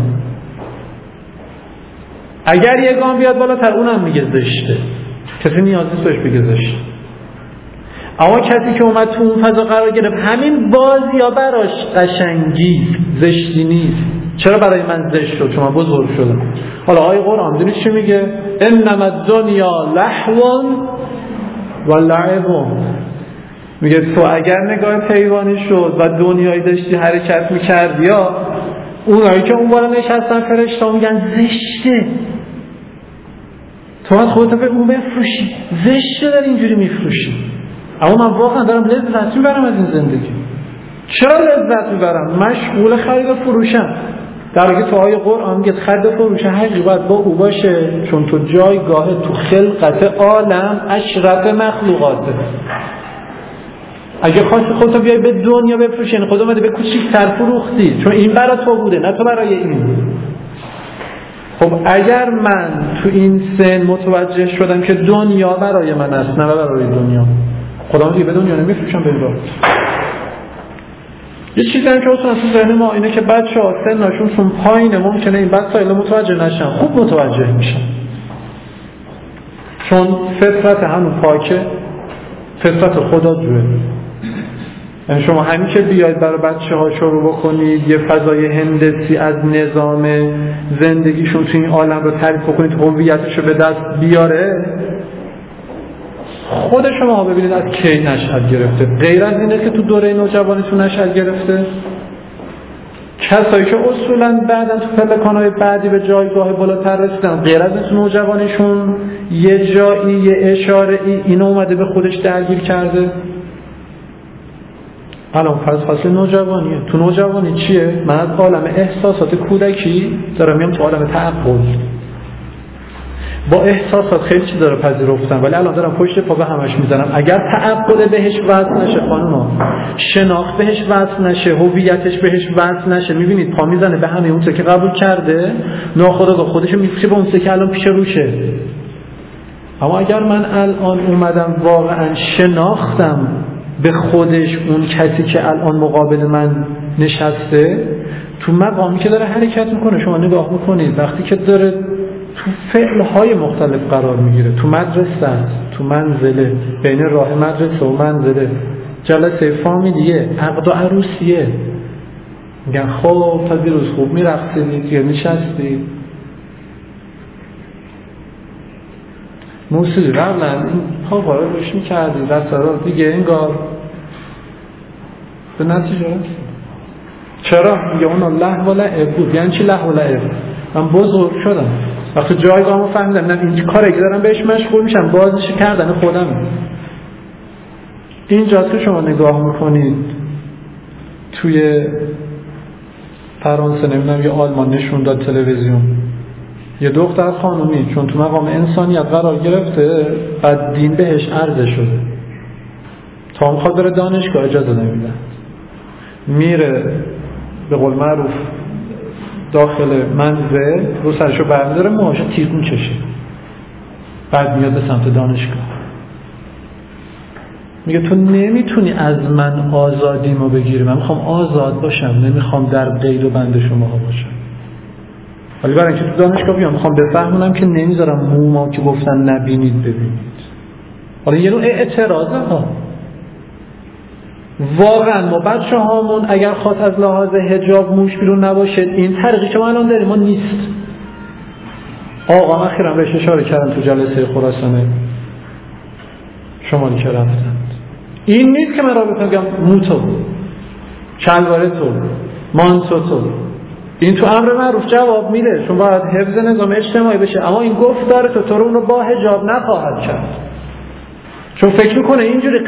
اگر یه گام بیاد بالاتر اونم میگه زشته، کسی نیاز نیست بهش بگه زشته. اما کسی که اومد تو اون فضا قرار گرفت همین بازی ها براش قشنگی زشتی نیست. چرا برای من زشت شد؟ چون من بزرگ شدم. حالا آیه قرآن میدونید چی میگه؟ انما الدنیا لهو و لعب. میگه تو اگر نگاه حیوانی شد و دنیایی داشتی حرکت میکردی، یا اونایی که اون بالا نشستن فرشته میگن زشته، تو از خودت به اون بفروشی، زشته داری اینجوری میفروشی. اما من واقعا دارم لذت میبرم از این زندگی. چرا لذت میبرم؟ مشغول خرید و فروشم، در حالی که تو آیه قرآن میگه خرید و فروش حقیقی باید با او باشه، چون تو جایگاه تو خلقت عالم اشرف مخلوقاته. اگه خواستی خودت بیای به دنیا بفروشی، یعنی خودت اومده به کوچیک‌تر فروختی، چون این برای تو بوده نه تو برای این. خب اگر من تو این سن متوجه شدم که دنیا برای من است نه برای دنیا، خدا میگه به دنیا نمیفروشم به این. یه چیزی هم که اصلا تو ذهن ما اینه که بچه‌ها سنشون چون پایینه ممکنه این مسائل متوجه نشن، خوب متوجه میشن، چون فطرت هنوز پاکه، فطرت خدا جوه. یعنی شما همین که بیاید برای بچه‌ها شروع بکنید یه فضای هندسی از نظام زندگیشون تو این عالم رو تعریف بکنید، هویتش رو به دست بیاره، خود شما ها ببینید از کی نشأت گرفته. غیر از اینه که تو دوره نوجوانیتون نشأت گرفته، کسایی که اصولا بعدن تو پلکان‌های بعدی به جایگاه بالاتر رسیدن، غیر از تو نوجوانیشون یه جایی یه اشاره‌ای اینو اومده به خودش درگیر کرده. الان فصل نوجوانیه. تو نوجوانی چیه؟ من از عالم احساسات کودکی دارم میام تو عالم تعقل. با احساسات خیلی چیزا رو پذیرفتم، ولی الان دارم پشت پا به همش میزنم. اگر تعقل بهش وصل نشه خانوما، شناخت بهش وصل نشه، هویتش بهش وصل نشه، میبینید پا میزنه به همه اون چیزی که قبول کرده، ناخودآگاه خودش میفشه به اون چیزی که الان پیش روشه. اما اگر من الان اومدم واقعا شناختم به خودش اون کسی که الان مقابل من نشسته، تو مقامی که داره حرکت میکنه، شما نگاه میکنید وقتی که داره تو فعلهای مختلف قرار میگیره، تو مدرسه است، تو منزله، بین راه مدرسه و منزله، جلسه فامیلیه، عقد و عروسیه، میگن خب تا دیروز خوب میرقصیدید یا نشستید. موسیقی قبلا این ها رو روش میکردید رسالات دیگه انگار به نتیجه رسید. چرا؟ میگه اون لهو و لعب بود. یعنی چی لهو و لعب؟ من بزرگ شدم وقتی جایگاهمو فهمیدم، نه این کاری که دارم بهش مشغول میشم، بازش کردن خودم. اینجاست که شما نگاه میکنید توی فرانسه، نمیدونم یه آلمان نشون داد تلویزیون، یه دختر خانومی چون تو مقام انسانیت قرار گرفته، بعد دین بهش عرضه شده، تا میخواد بره دانشگاه اجازه نمیدن، میره به قول معروف داخل منزل، رو سرشو برمیداره، موهاشو تیغون چشه، بعد میاد به سمت دانشگاه. میگه تو نمیتونی از من آزادیمو بگیری، من میخوام آزاد باشم، نمیخوام در قید و بند شما باشم. ولی برای اینکه تو دانشگاه بیام میخوام بفهمونم که نمیذارم موما که گفتن نبینید ببینید. حالا یه نوع اعتراضه ها. واقعا ما بچه هامون اگر خواست از لحاظ حجاب موش بیرون نباشه، این طریقی که ما الان داریم ما نیست. آقا اخیراً بهش اشاره کردم تو جلسه خراسان شمالی که رفتند. این نیست که من را بگم موتو، شلوار تو، مانتو تو. این تو امر معروف جواب میده، چون باید حفظ نظام اجتماعی بشه، اما این گفتار تو رو اون رو با حجاب نخواهد کرد، چون فکر میکنه اینجوری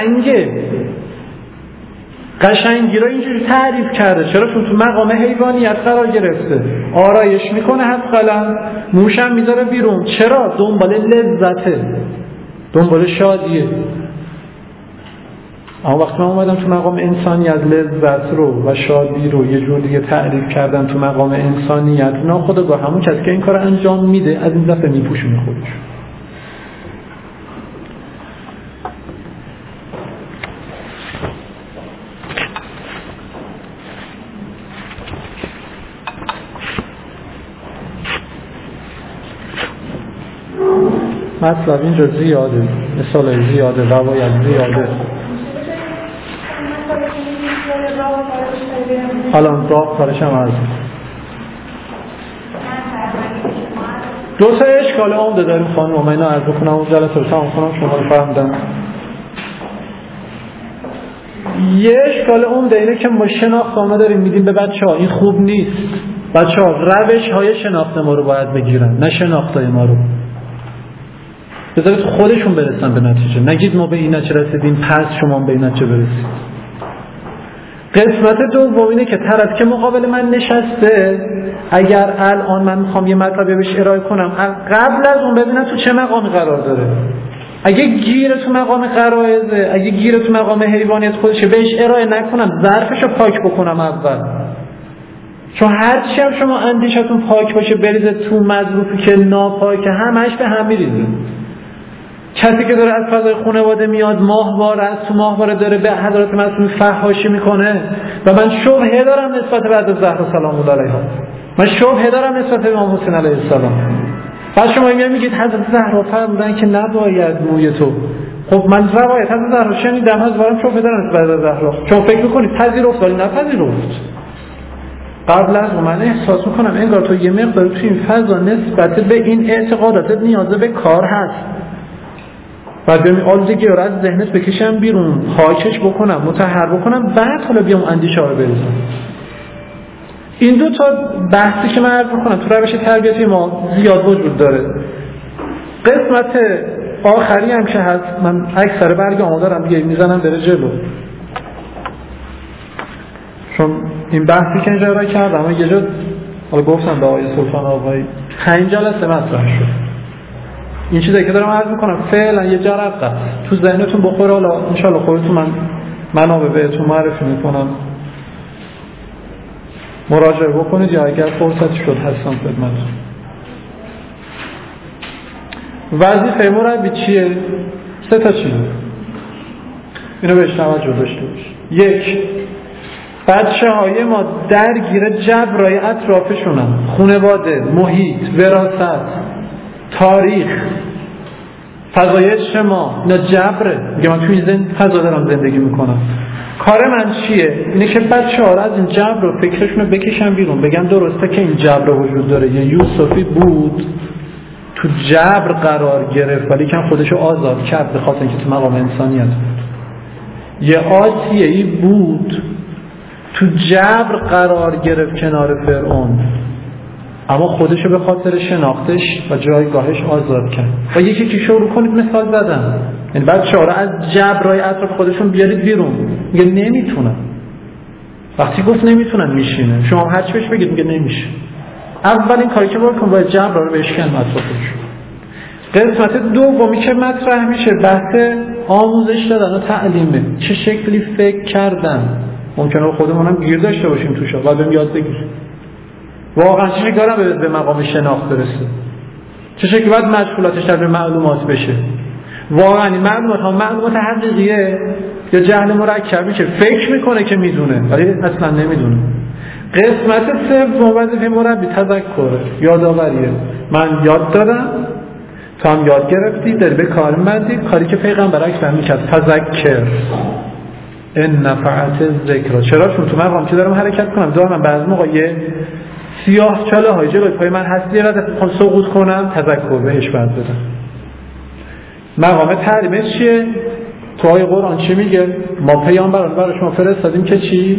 قشنگی رو اینجوری تعریف کرده. چرا؟ چون تو مقام حیوانیت قرار گرفته، آرایش میکنه، حداقل موشم میذاره بیرون. چرا؟ دنبال لذته، دنبال شادیه. اما وقتی من اومدم تو مقام انسانیت، لذت رو و شادی رو یه جور دیگه تعریف کردم تو مقام انسانیت، ناخودآگاه همون کسی که این کار انجام میده از این دفعه میپوشونه خودش. مطلب اینجا زیاده، مثال زیاده، روایت زیاده. الان راه کارش هم عرض دو تا اشکال عمده داریم خانم، من اینو عرض بکنم اون جلسه رو تمام کنم شما رو فهمدن. یه اشکال عمده اینه که ما شناختنامه داریم میدیم به بچه ها، این خوب نیست. بچه ها روش های شناخت ما رو باید بگیرن، نه شناخت های ما رو. بذارید خودشون برسن به نتیجه، نگید ما به این نتیجه رسیدیم پس شما به این نتیجه برسید. قسمت دوم اینه که طرف که مقابل من نشسته، اگر الان من میخوام یه مطلبی بهش ارائه کنم، قبل از اون ببینم تو چه مقامی قرار داره. اگه گیره تو مقام غرایزه، اگه گیره تو مقام حیوانیت خودشه، بهش ارائه نکنم، ظرفشو پاک بکنم اول. چون هرچی هم شما اندیشتون پاک باشه بریزه تو مظروفی که ناپاکه، همش به هم میریزه. کسی که داره از فضای خانواده میاد، ماهواره، از تو ماهواره داره به حضرت معصومه فحاشی میکنه، و من شبهه دارم نسبت به حضرت زهرا سلام الله علیها، من شبهه دارم نسبت به امام حسین علیه السلام. بعد شما میگید حضرت زهرا فرمودن که نباید موی تو. خب من روایت حضرت زهرا شنیدم، از برام شبهه دارم نسبت به حضرت زهرا. چون فکر میکنید پذیرفت ولی نپذیرفت. قبل از من احساس میکنم انگار تو یه مقدار تو این فضا نسبت به این اعتقادات نیاز به کار هست. بعد بیام آلودگی رو از ذهنت بکشم بیرون، پاکش بکنم، مطهر بکنم، بعد حالا بیام اندیشه ها رو بریزم. این دو تا بحثی که من عرض میکنم تو روش تربیتی ما زیاد وجود داره. قسمت آخری هم که هست، من اکثر برگ آمادارم دیگه میزنم بره جلو، چون این بحثی که اینجا را کردم یه جا حالا گفتم به آقای سلطان آقایی 5 جلسه مطرح شد. این چیزایی که دارم عرض میکنم فعلا یه جرقه تو ذهنتون بخوره. حالا انشالله خودتون من منابع بهتون معرفی میکنم، مراجعه بکنید یا اگر فرصتی شد هستم خدمتتون. وظیفه مربی چیه؟ 3 تا چیز اینو بهش توجه داشته باش. 1، بچه‌های ما درگیر جبرای اطرافشونن، خانواده، محیط، وراثت، تاریخ، فضای اجتماع، اینا جبره. میگه من توی این فضا دارم زندگی میکنم. کار من چیه؟ اینه که بچه‌ها رو از این جبر رو فکرشون بکشن بیرون، بگن درسته که این جبر وجود داره. یه یوسفی بود تو جبر قرار گرفت ولی که خودشو آزاد کرد به خاطر اینکه تو مقام انسانیت بود. یه آسیه‌ای بود تو جبر قرار گرفت کنار فرعون، اما خودشو به خاطر شناختش و جایگاهش آزاد کرد. و یکی که شروع کنید مثال زدن، یعنی بچه‌ها رو از جبرای اطراف خودشون بیارید بیرون. میگه نمیتونن. وقتی گفت نمیتونن میشینه، شما هر چی بهش بگید میگه نمیشه. اولین کاری که باید کنید باید جبر رو بشکن اطرافش. قسمت دومی که مطرح میشه بحث آموزش دادن و تعلیمه. چه شکلی فکر کردن. ممکنه خودمون هم گیر داشته باشیم توش، باید بهم یاد بگیریم واقعا چه شکلی دارم به مقام شناخت برسه، چه شکلی باید مشغولاتش در معلومات بشه. واقعا این معلومات حقیقیه یا جهل مرکبی که فکر میکنه که میدونه ولی اصلا نمیدونه. قسمت سوم وظیفه مربی تذکره، یادآوریه. من یاد دادم، تو هم یاد گرفتی، داری به کار بندی. کاری که پیغمبر اکرم میکرد، تذکر ان نفعت الذکر. چرا؟ چون تو مقام که دارم حرکت کنم دارم بعضی موقع یه سیاه چاله های جلوی پای من هستی و میخوام سقوط کنم، تذکر بهش باید بدم. مقام تعلیمش چیه؟ تو آیه قرآن چی میگه؟ ما پیامبران برای شما فرستادیم که چی؟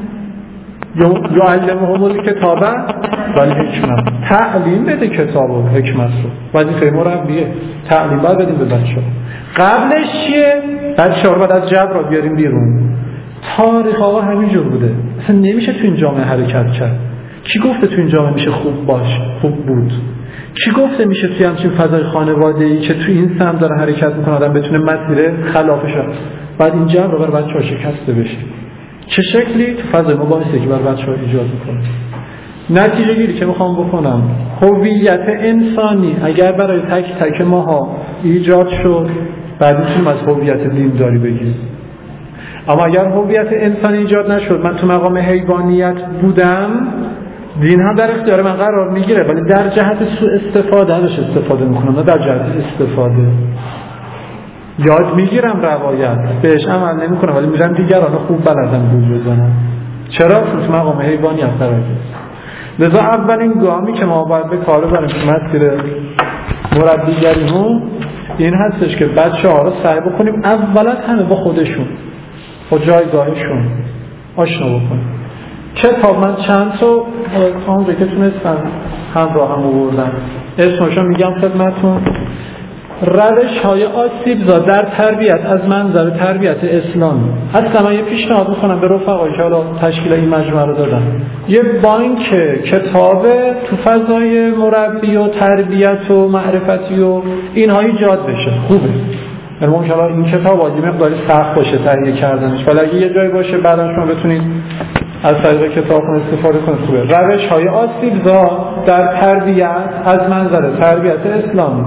یعلمهم الکتاب والحکمت. تعلیم بده کتاب و حکمت رو. وظیفه مربیه. تعلیم باید بدیم به بچه‌ها. قبلش چیه؟ بچه‌ها رو باید از جبر رو بیاریم بیرون. تاریخ آقا همینجور بوده. اصلا نمیشه تو این جامعه حرکت کرد. کی گفته تو این جامعه میشه خوب باش، خوب بود؟ کی گفته میشه توی همچین فضای خانواده‌ای که تو این سمت داره حرکت میکنه آدم بتونه مسیر خلافش رو بعد این جبر رو برای بچه‌ها شکسته بشه؟ چه شکلی تو فضای مباحثه که برای بچه‌ها ایجاد میکنه. نتیجه گیری که میخوام بکنم، هویت انسانی اگر برای تک تک ماها ایجاد شد بعد میتونیم از هویت دینداری بگیم. اما اگر هویت انسانی ایجاد نشد، من تو مقام حیوانیت بودم، دین هم در اختیار من قرار میگیره ولی در جهت سوء استفاده ازش استفاده میکنم، نه در جهت استفاده. یاد میگیرم روایت، بهش عمل نمیکنم ولی میرم دیگران خوب بلدم گوش بزنم. چرا؟ تو مقام حیوانیت قرار گرفت. لذا اولین گامی که ما باید به کار ببریم تو مسیر مربیگریمون این هستش که بچه‌ها رو سعی بکنیم اولا همه با خودشون، با جایگاهشون آشنا بکنیم. کتاب من چند تا همونجا که تونستم همراه هم آوردم، اسمشو میگم خدمتون. روش های آسیبزا در تربیت از منظر تربیت اسلامی. اصلا من یه پیشنهاد میکنم به رفقایی که حالا تشکیل این مجموعه رو دادن، یه بانک کتاب تو فضای مربی و تربیت و معرفتی و اینها ایجاد بشه، خوبه. یعنی ممکنه این کتاب یه مقداری سخت باشه تهیه کردنش، ولی اگه یه جایی باشه بعدا شما بتونید از طریق کتابتون استفاده کنید، خوبه. روش های آسیبزا در تربیت از منظر تربیت اسلامی.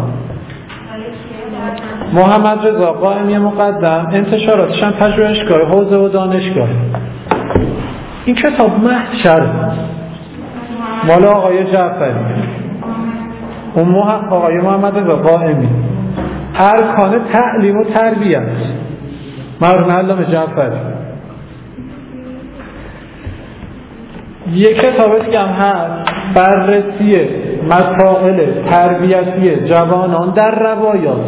محمد رضا قائمی مقدم، انتشاراتش هم پژوهشگاه حوزه و دانشگاه. این کتاب محشر مال آقای جعفری، اون آقای محمد رضا قائمی، ارکان تعلیم و تربیت، مرحوم علامه جعفری. یک کتاب دیگه هم هست، بررسی مسائل تربیتی جوانان در روایات.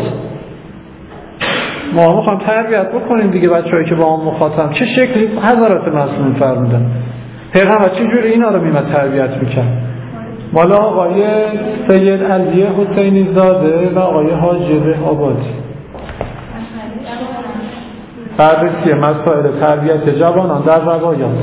ما میخوام تربیت بکنیم دیگه بچه‌هایی که با ما مخاطب، چه شکلی حضرات معصوم فرمودن پیغمبر چه جوری اینا رو میمد تربیت میکرد. مالا آقای سید علی حسینی زاده و آقای حاجب آبادی، بررسی مسائل تربیت جوانان در روایات.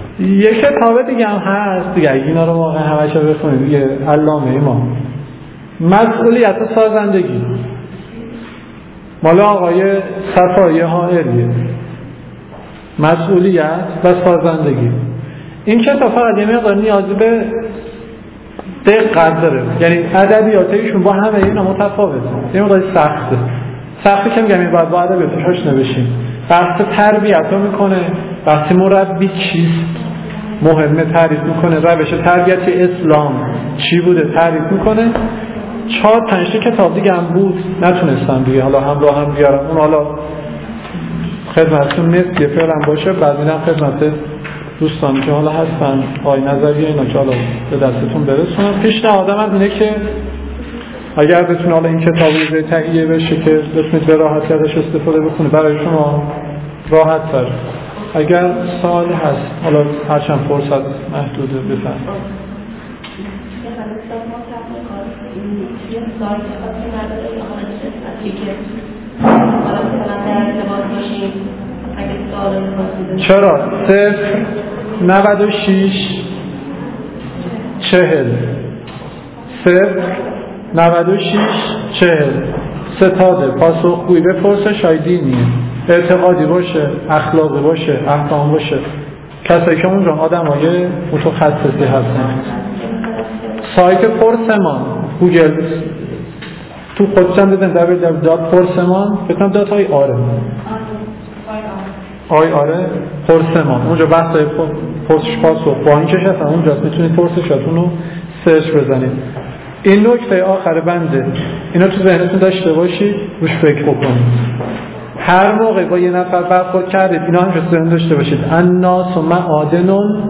یک کتاب دیگه هم هست دیگه، اینا رو واقعا همش بخونید دیگه، علامه امام مسئولیت سازندگی مال آقای صفای حائریه. مسئولیت و سازندگی. این کتاب فقط یه مقدار نیازی به دقت داره، یعنی ادبیاتشون با همه اینا متفاوته، یه مقدار سخته که میگم این باید با ادبیاتش آشنا بشیم. بحث تربیت رو میکنه، بحث مربی چیست مهمه تعریف میکنه، روش تربیتی اسلام چی بوده تعریف میکنه. 4-5 کتاب دیگه هم بود نتونستم دیگه حالا همراه هم بیارم، اون حالا خدمتتون نصفیه فعلا باشه، بعد میرم خدمت دوستانی که حالا هستن آی نظریه اینا که حالا به دستتون برسونم. پیشنهادم اینه که اگر بتونه حالا این کتابی تهیه بشه که بتونید به راحتی ازش استفاده بکنید، برای شما راحت تر. اگر سوالی هست حالا هرچند فرصت محدوده بفرمایید. چرا؟ 096 40 096 40 ستاده پاسخگویی به پرسش های دینی، اعتقادی باشه، اخلاقی باشه، احکام باشه، کسایی که اونجا آدمای متخصصی هستن. سایت پرسمان گوگل تو خودشم بدن www.پرسمان بکنم دات های آره پرسمان، اونجا بحث پرسش پاسخ با این کش هستن، اونجاست میتونید پرسشاتون رو سرچ بزنید. این نکته آخر بنده اینا تو ذهنتون داشته باشید، روش فکر بکنید. هر موقع با یه نفر برخورد کردید اینا هم تو ذهن داشته باشید. الناس معادن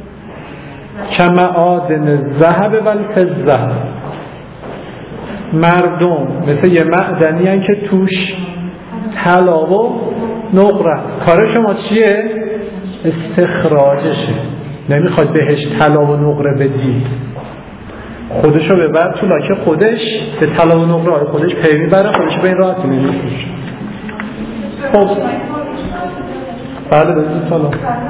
کمعادن الذهب والفضه، مردم مثل یه معدنی هن که توش طلا و نقره. کار شما چیه؟ استخراجشه. نمیخواد بهش طلا و نقره بدید، خودشو ببر تو لاکه خودش به طلا و نقره خودش پی میبره، خودش به این راحتی نمیفروشه. خب بله بزید طلا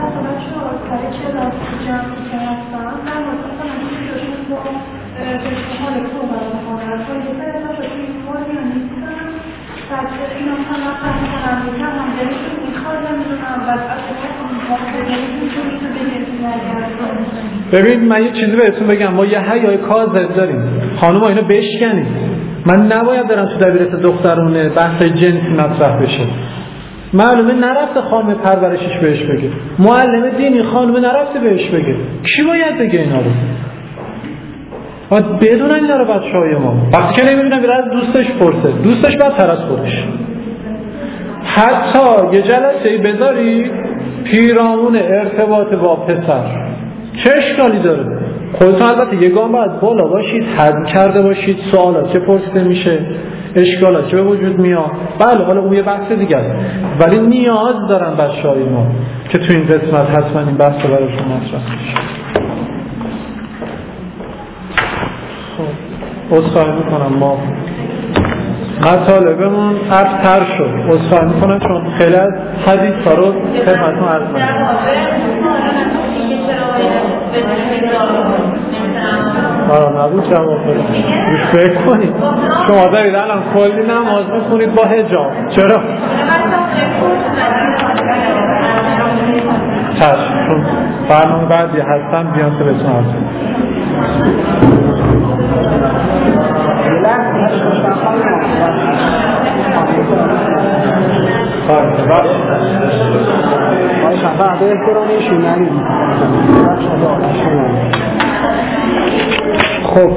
ببین من یه چیزی بهتون بگم، ما یه حیای کاذب داریم. خانوما اینو بشکنید. من نباید برم تو دبیرستان دخترونه بحث جنسی مطرح بشه. معلومه نرفته خانم پرورشش بهش بگه، معلم دینی خانم نرفته بهش بگه، کی باید بگه اینا رو؟ باید بدونن اینا رو بچه‌های ما. وقتی که نمیدونن بیاد از دوستش پرسه، دوستش بدتر از خودش. حتی یه جلسه‌ای بذاری پیرامون ارتباط با پسر، چه اشکالی داره؟ خودتون البته یه گام باید بالا باشید، حد کرده باشید، سوالات که پرسیده میشه، اشکالات که به وجود میاد. بله حالا اون یه بحث دیگه است، ولی نیاز دارن بچه‌های ما که تو این قسمت حتما این بحث رو براشون مطرح بشه. خب عذرخواهی میکنم ما مطالبمون ابتر شد، عذرخواهی میکنم چون خیلی از حدیث ها رو خدمتتون عرض کنم. نبود جواب بدید، روش فکر کنید. شما دارید الان کلی نماز میخونید با حجاب، چرا؟ چشم، چون برنامه بعدی هستم بیان که بهتون عرض کنم. بعد احترامشون نرید. خب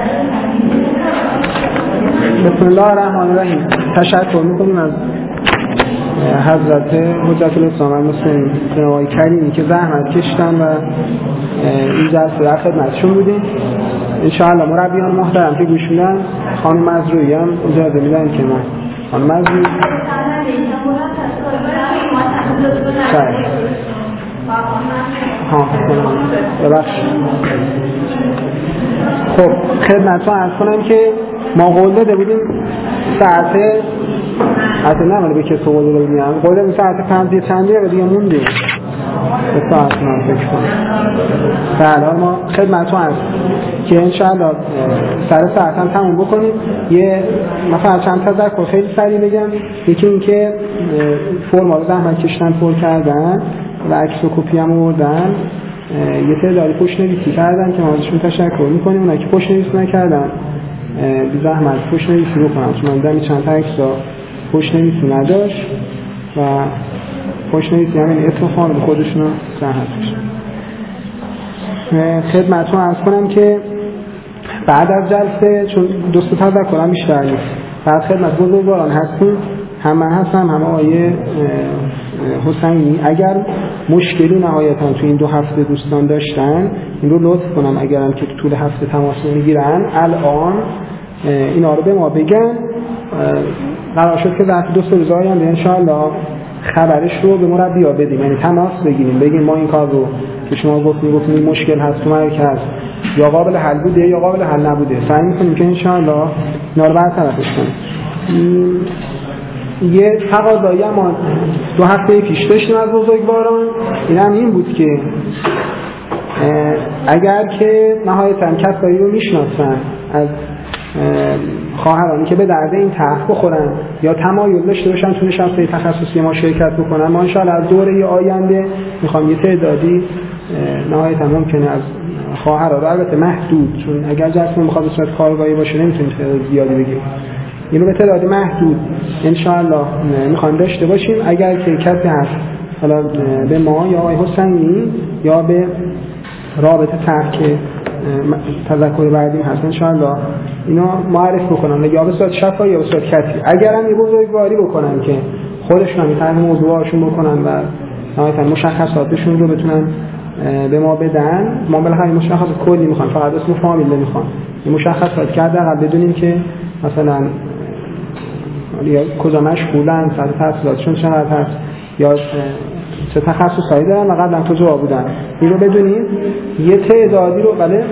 بسم الله الرحمن الرحیم. تشکر میکنیم از حضرت حجت الاسلام المسلمین جناب آقای کریمی که زحمت کشیدن و این جلسه در خدمتشون بودیم. انشاءالله مربیان محترم که گوش میدن، خانم مزروعی هم اجازه میدن که من خانم مزروعی خب خدمتتون عرض کنم که ما قول داده بودیم ساعت حتی نماله به کسی قول داده بودیم، قول دادیم ساعت 5 چند دقیقه دیگه موندیم. به ساعت من فکر کنم. بله ما خدمتتون هست که انشاءالله سر ساعت هم تموم بکنیم. یه مثلا چند تذکر خیلی سریع بگم. یکی این که فرما رو زحمت کشتن پر کردن و عکس و کپی هم آوردن. یه تعدادی پشت‌نویسی کردن که ما ازشون تشکر می‌کنیم. اونایی که پشت‌نویسی نکردن بی زحمت پشت‌نویسی بکنن، چون من دیدم چند تا عکس‌ها پشت‌نویسی نداشت و پشت‌نویسی همین اسم خانم خودشون رو زحمت کشیدن. خدمتتون عرض کنم که بعد از جلسه چون دوست تذکرم بیشتر نیست، بعد خدمت بزرگواران هستیم، هم من هستم هم آقای حسینی. اگر مشکلی نهایتاً تو این 2 هفته دوستان داشتن این رو لطف کنم اگرم که طول هفته تماس نمیگیرن الان اینا رو به ما بگن. قرار شد که ظرف 2 روز آینده انشاءالله خبرش رو به مربی‌ها بدیم، یعنی تماس بگیریم بگیم ما این کار رو که شما گفتیم مشکل هست تو مرکز یا قابل حل بوده یا قابل حل نبوده، سعی می‌کنیم که انشاءالله اینا رو برطرفش کنیم. یه تقاضایی ما 2 هفته پیش داشتیم از بزرگواران، این بود که اگر که نهایتاً کسایی رو میشناسن از خواهرانی که به درد این طرح بخورن یا تمایل داشته باشن تو نشسته تخصصی ما شرکت بکنن، ما انشاءالله از دوره آینده میخوام یه تعدادی نهایتاً ممکنه از خواهرها رو، البته محدود، چون اگر جلسه میخواد به صورت کارگاهی باشه نمیتونیم تعداد زیادی بگیریم، اینو به تعداد محدود انشاءالله میخوام داشته باشیم. اگر که کسی هست حالا به ما یا آقای حسینی یا به رابطه طرح که تذکر بعدیم هست انشاءالله اینا معرف بکنن یا به صورت شفاهی یا به صورت کسی. اگر هم یه بزرگواری بکنن که خودشون هم طرح موضوعاشون بکنن و نهایتاً مشخصاتشون رو بتونن به ما بدن، ما بالاخره مشخصات کلی میخوان، فقط اسم فامیل نمیخوان. این مشخصات که حداقل بدونیم که مثلا یا کجا مشغولن، سر تحصیلاتشون چقدر هست یا چه تخصصایی دارن و قبلا کجا بودن، این رو بدونیم. یه تعدادی رو بله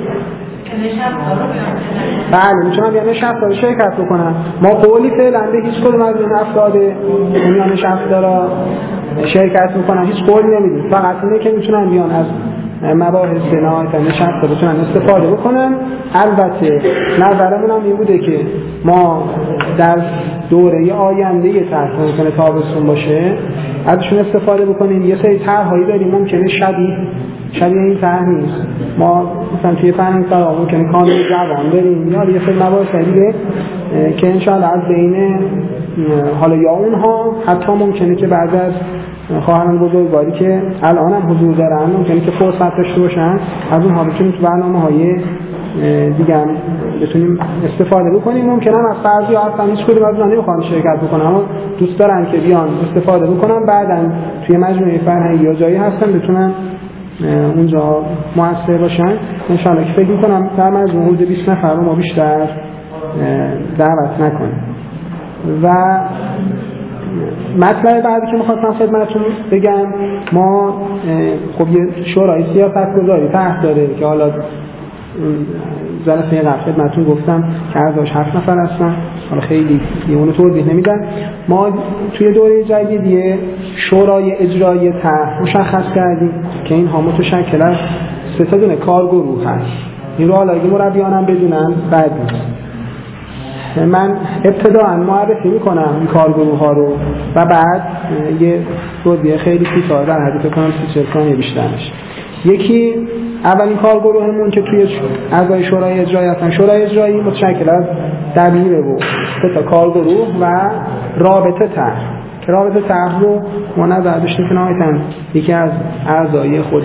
میتونم بیان نشستار شرکت بکنم. ما قولی فعلا به هیچ کدوم از این افراد میان نشستار شرکت میکنن هیچ قولی نمیدیم، فقط اینه که میتونن بیان از مباحث نهایتا نشسته بتونن استفاده بکنن. البته نظرمون هم این بوده که ما در دوره آینده یه طرح ممکنه تابستون باشه ازشون استفاده بکنیم. یه سری طرح‌هایی داریم ممکنه شبیه این طرح نیست، ما مثلا توی فرهنگ فرا ممکنه کانون جوان داریم یا یه سری مباحث دیگه که انشاءالله از بین حالا یا اونها حتی ممکنه که بعد از خواهران بزرگواری که الان هم حضور دارن ممکنه که فرصت داشته باشن از اونها بتونیم تو برنامه‌های دیگه هم بتونیم استفاده بکنیم. ممکنه هم از فرضی ها اصلا هیچ کدوم از اونها نمیخوان شرکت بکنن اما دوست دارن که بیان استفاده بکنن، بعداً توی مجموعه فرهنگی یا جایی هستن بتونن اونجا موثر باشن. انشاءالله که فکر میکنم در مجموع حدود 20 نفر رو ما بیشتر دعوت نکنیم. و مطلب بعدی که میخواستم خدمتتون بگم، ما خب یه شورای سیاستگذاری تحت داره که حالا جلسه قبل خدمتتون گفتم که اعضاش 7 نفر هستن، حالا خیلی اونو توضیح نمیدن. ما توی دوره جدیدیه شورای اجرایی طرح مشخص کردیم که اینها متشکل از 3 تا دونه کارگروه هست. این رو حالا اگه مربیانم بدونن بعد من ابتداءً معرفی میکنم این کارگروه ها رو و بعد یه توضیح خیلی کوتاه در حدی فکر کنم 30-40 ثانیه بیشتر نشه. یکی اولین کارگروهمون که توی اعضای شورای اجرایی هستن، شورای اجرایی متشکل از دبیر و 3 تا کارگروه و رابطه طرح که رابطه طرح رو ما نظر داشتیم که نهایتاً یکی از اعضای خود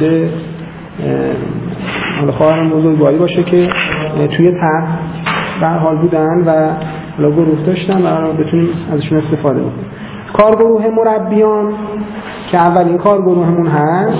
خواهران بزرگواری باشه که توی طرح در حال بودن و گروه داشتن و بتونیم ازشون استفاده بکنیم. کارگروه مربیان که اولین کارگروهمون هست،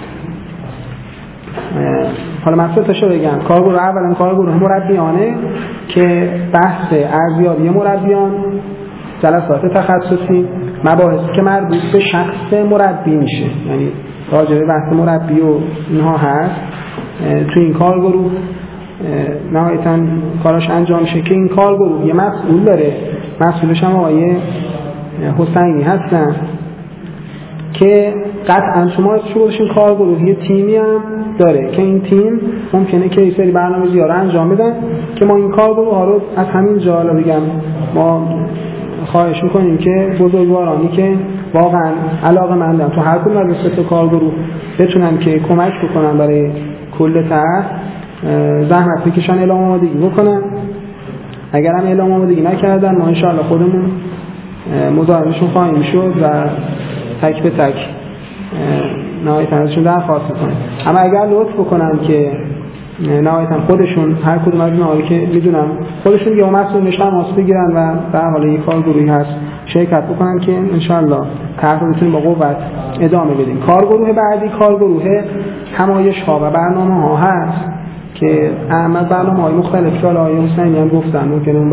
حالا من سه بگم. کارگروه اولین کارگروه مربیانه که بحث ارزیابی مربیان، جلسات تخصصی، مباحثی که مربوط به شخص مربی میشه، یعنی راجع به بحث مربی و اینها هست تو این کارگروه نهایتاً کاراش انجام شه که این کارگروه یه مسئول داره، مسئولش هم آقای حسینی هستن که قطعا شما شروع بشین کارگروهی تیمی هم داره که این تیم ممکنه که یه سری برنامه‌ریزی رو انجام بدن که ما این کارگروه ها رو از همین جا بگم ما خواهش میکنیم که بزرگوارانی که واقعا علاقه‌مندن تو هر کدوم از این سه کارگروه بتونن که کمک بکنن برای کل طرح زحمت بکشن اعلام آمادگی بکنن. اگر هم اعلام آمادگی نکردن ما انشاءالله خودمون مزاحمشون خواهیم شد و تک به تک نهایتاً ازشون درخواست میکنیم. اما اگر لطف بکنن که نهایتاً خودشون هر کدوم از اینها که میدونم خودشون یه مسئول تماس بگیرن و در حال یک کارگروهی هست شرکت بکنن که انشاءالله طرح رو بتونیم با قوت ادامه بدیم. کارگروه بعدی کارگروه همایش ها و برنامه ها هست که اما برنامه های مختلف که آقای حسینی هم گفتن ممکنه اون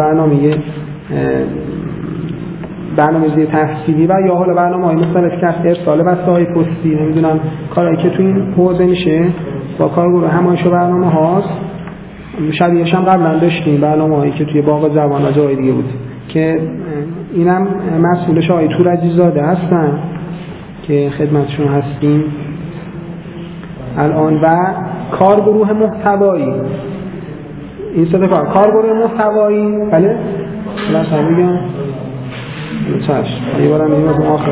برنامه‌ریزی تحصیلی و یا حالا برنامه‌های مختلف که ارسال وسایل پستی نمیدونم کارهایی که تو این حوزه میشه با کارگروه همایش و برنامه هاست. شبیهش هم قبلا داشتیم برنامه‌هایی که توی باغ جوان و جای دیگه بود که اینم مسئولش آقای تورجی‌زاده هستن که خدمتشون هستیم الان. و کارگروه محتوایی این سه تا کارگروه محتوایی بله مثلا میگم چشم یه بارم میگم از آخر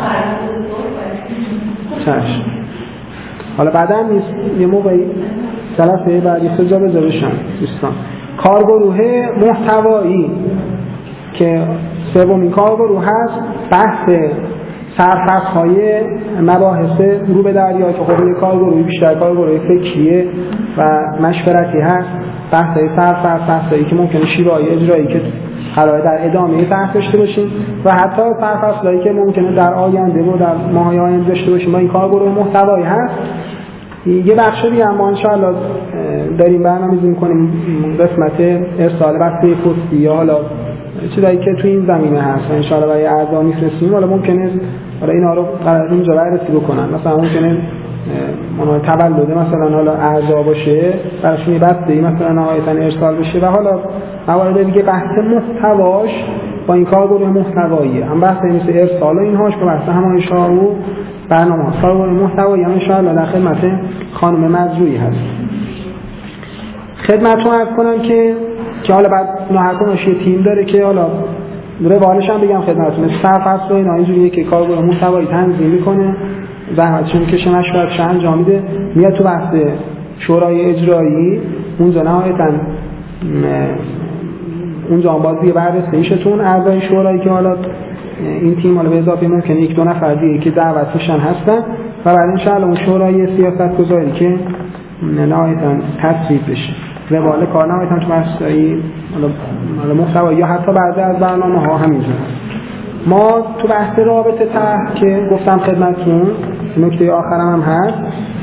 چشم حالا بعدا نیست یه موقعی جلسه بعدی سجا بذارشن دوستان. کارگروه محتوایی که سومین کارگروه هست بحث سرفصل‌های مباحث رو به دریا که خود کارگروه بیشتر کارگروه فکریه و مشورتی هست. بحث‌های سرفصل‌هایی که ممکنه شیوه‌های اجرایی که قراره در ادامه بحث داشته باشیم و حتی سرفصل‌هایی که ممکنه در آینده و در ماه‌های آینده داشته باشیم با این کارگروه محتوایی هست. یه بخشی دیگه هم انشاءالله داریم برنامه‌ریزی می‌کنیم قسمت ارسال بسته پستی یا حالا چیزایی که تو این زمینه هست انشاءالله برای اعضا می‌فرستیم. حالا ممکنه حالا اینا رو قراره اینجا بررسی بکنن. مثلا ممکنه مناسبت تولد مثلا حالا اعضا باشه براشون یه بسته مثلا نهایتاً ارسال بشه و حالا موارد دیگه بحث محتواش با این کارگروه محتوایی هم بحث مثل ارسال و اینهاش با بحث همایش‌ها و برنامه‌ها کارگروه محتوایی هم انشاءالله در خدمت خانم مزروعی هست. خدمتتون عرض کنم که حالا بعد هر کدومش یه تیم داره که حالا روالش هم بگم خدمتتون سرفصل و اینا اینجوریه که کارگروه محتوایی تنظیم می‌کنه زحمتشون می‌کشه مشورتش انجام میده میاد تو بحث شورای اجرایی اونجا نهایتاً اونجا بازی بررسی میشه تو اون اعضای شورایی که حالا این تیم حالا به اضافه ممکنه یک دو نفر دیگه که دعوت میشن هستن و بعد ان شاءالله اون شورای سیاست‌گذاری که نهایتاً تصویب بشه روال کار نهایتاً تو بحث‌های حالا محتوایی یا حتی بعضی از برنامه‌ها همینجوره. ما تو بحث رابطه طرح که گفتم خدمتتون نکته آخرم هم هست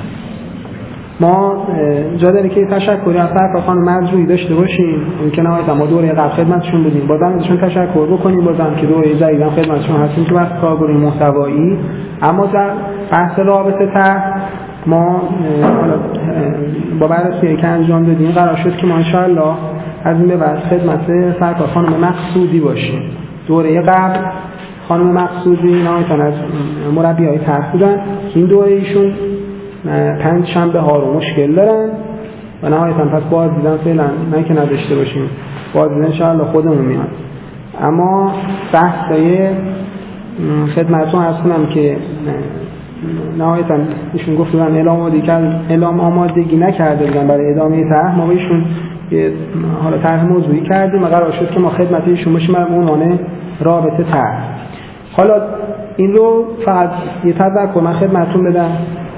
ما جا داره که تشکری از طرف خانم مزروعی داشته باشیم که نهایتاً ما دوره قبل خدمتشون بودیم بازم ازشون تشکر بکنیم بازم که دوره جدیدم خدمتشون هستیم تو بحث کارگروه محتوایی. اما در بحث رابطه طرح ما با بررسی که انجام دادیم قرار شد که ما انشاءالله از این به بعد خدمت سرکار خانم مقصودی باشیم. دوره قبل خانم مقصودی نهایتاً از مربیای طرح بودن. این دوره ایشون 5 شنبه ها رو مشکل دارن و نهایتاً پس باز دیدن فعلا نه که نداشته باشیم باز دیدن انشاءالله خودمون میاد. اما بحثای خدمتتون هست کنم که نهایتاً ایشون گفتن اعلام آمادگی نکرده بودن برای ادامه طرح. ما بهشون حالا طرح موضوعی کردیم و قرار شد که ما خدمت ایشون باشیم برای عنوان رابطه طرح. حالا این رو فقط یه تذکر من خدمتتون بدم.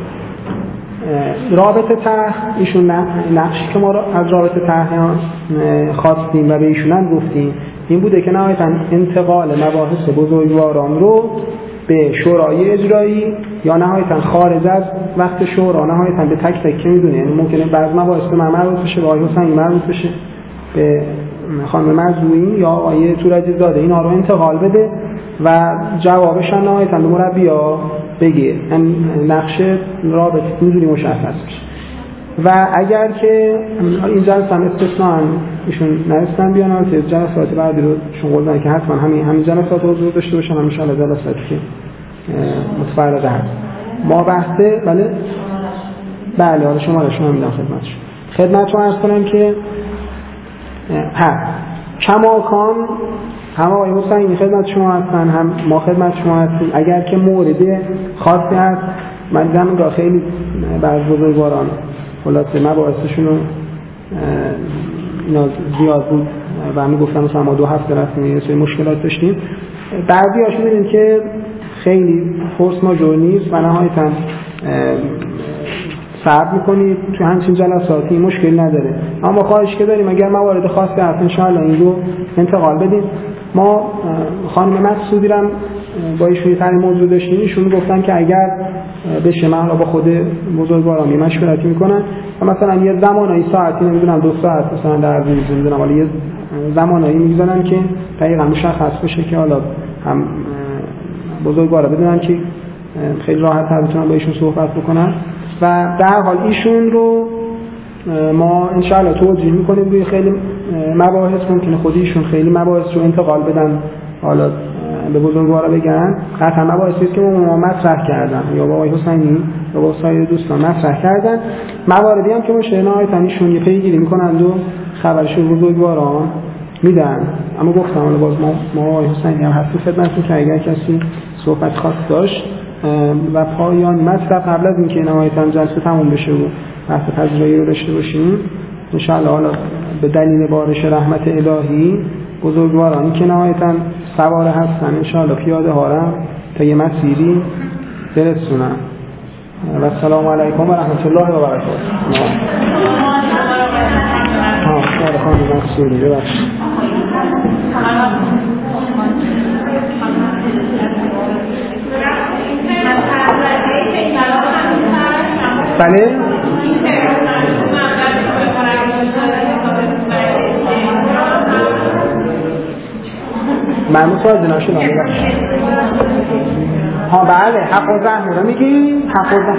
رابطه طرح ایشون نقشی که ما از رابطه طرح خواستیم و به ایشون هم گفتیم این بوده که نهایتاً انتقال مباحث بزرگواران رو به شورای اجرایی یا نهایتاً خارج از وقت شورا نهایتاً به تک تک که میدونه یعنی ممکنه بعض مباحث به من مربوط بشه به آقای حسینی مربوط بشه به خانم مزروعی یا آقای تورجی‌زاده اینا رو انتقال بده و جوابش هم نهایتاً به مربی‌ها بگه. نقش رابطه اینجوری مشخص بشه. و اگر که این جلسه هم استثناء ایشون نرسن بیان البته جلسات بعدی رو شون قول دادن که حتما همین جلسات رو حضور داشته باشن ان شاء الله جلساتی که متفرقه هست. ما بحثه بله حالا شما میدم خدمتتون عرض کنم که کماکان هم آقای حسینی خدمت شما هستن، هم ما خدمت شما هستیم. اگر که مورد خاصی هست، من دیدم که خیلی بعض بزرگواران خلاصه مباحثشون رو اینا زیاد بود و همین گفتم مثلا ما 2 هفته رفتیم یه سری مشکلات داشتیم. بعضی هاشون دیدیم که خیلی فورس ماژور نیست و نهایتاً صبر میکنید تو همچین جلساتی مشکل نداره. اما خواهش که داریم اگر موارد خاصی هست انشاءالله این رو انتقال بدیم. ما خانم مقصودی رو با ایشون تری موضوع داشتیم، ایشون گفتن که اگر بشه من با خود بزرگواران مشورتی میکنن و مثلا یه زمانایی ساعتی نمیدونم 2 ساعت مثلا در روز نمیدونم حالا یه زمانایی میگذارن که دقیقاً مشخص بشه که حالا هم بزرگوارا بدونن که خیلی راحت تر بتونن با ایشون صحبت بکنن و در حال ایشون رو ما انشاءالله توجیه میکنیم روی خیلی مباحث ممکنه خودیشون خیلی مباحث رو انتقال بدن حالا به بزرگوارا بگن. قطعا مباحثی که ما مطرح کردن یا با آقای حسینی یا با سایر دوستان مطرح کردن، مواردی هم که ما شنایتا ایشون یه پیگیری میکنند و خبرشون بزرگوارا میدن. اما گفتم حالا باز ما آقای حسینی هم هستی خدمتتون که اگر کسی صحبت خاص داشت و پایان مطلب قبل از اینکه نهایتاً جلسه تموم بشه و بحث پذیرایی رو داشته باشیم انشاءالله حالا به دلیل بارش رحمت الهی بزرگوارانی که نهایتاً سوار هستن انشاءالله پیاده ها را تا یه مسیری برسونن. و السلام علیکم و رحمت الله و برکاته. خانم مقصودی ببخشید. بله من متوجه نشدم. بله حق و زحمه رو میگی؟ حق و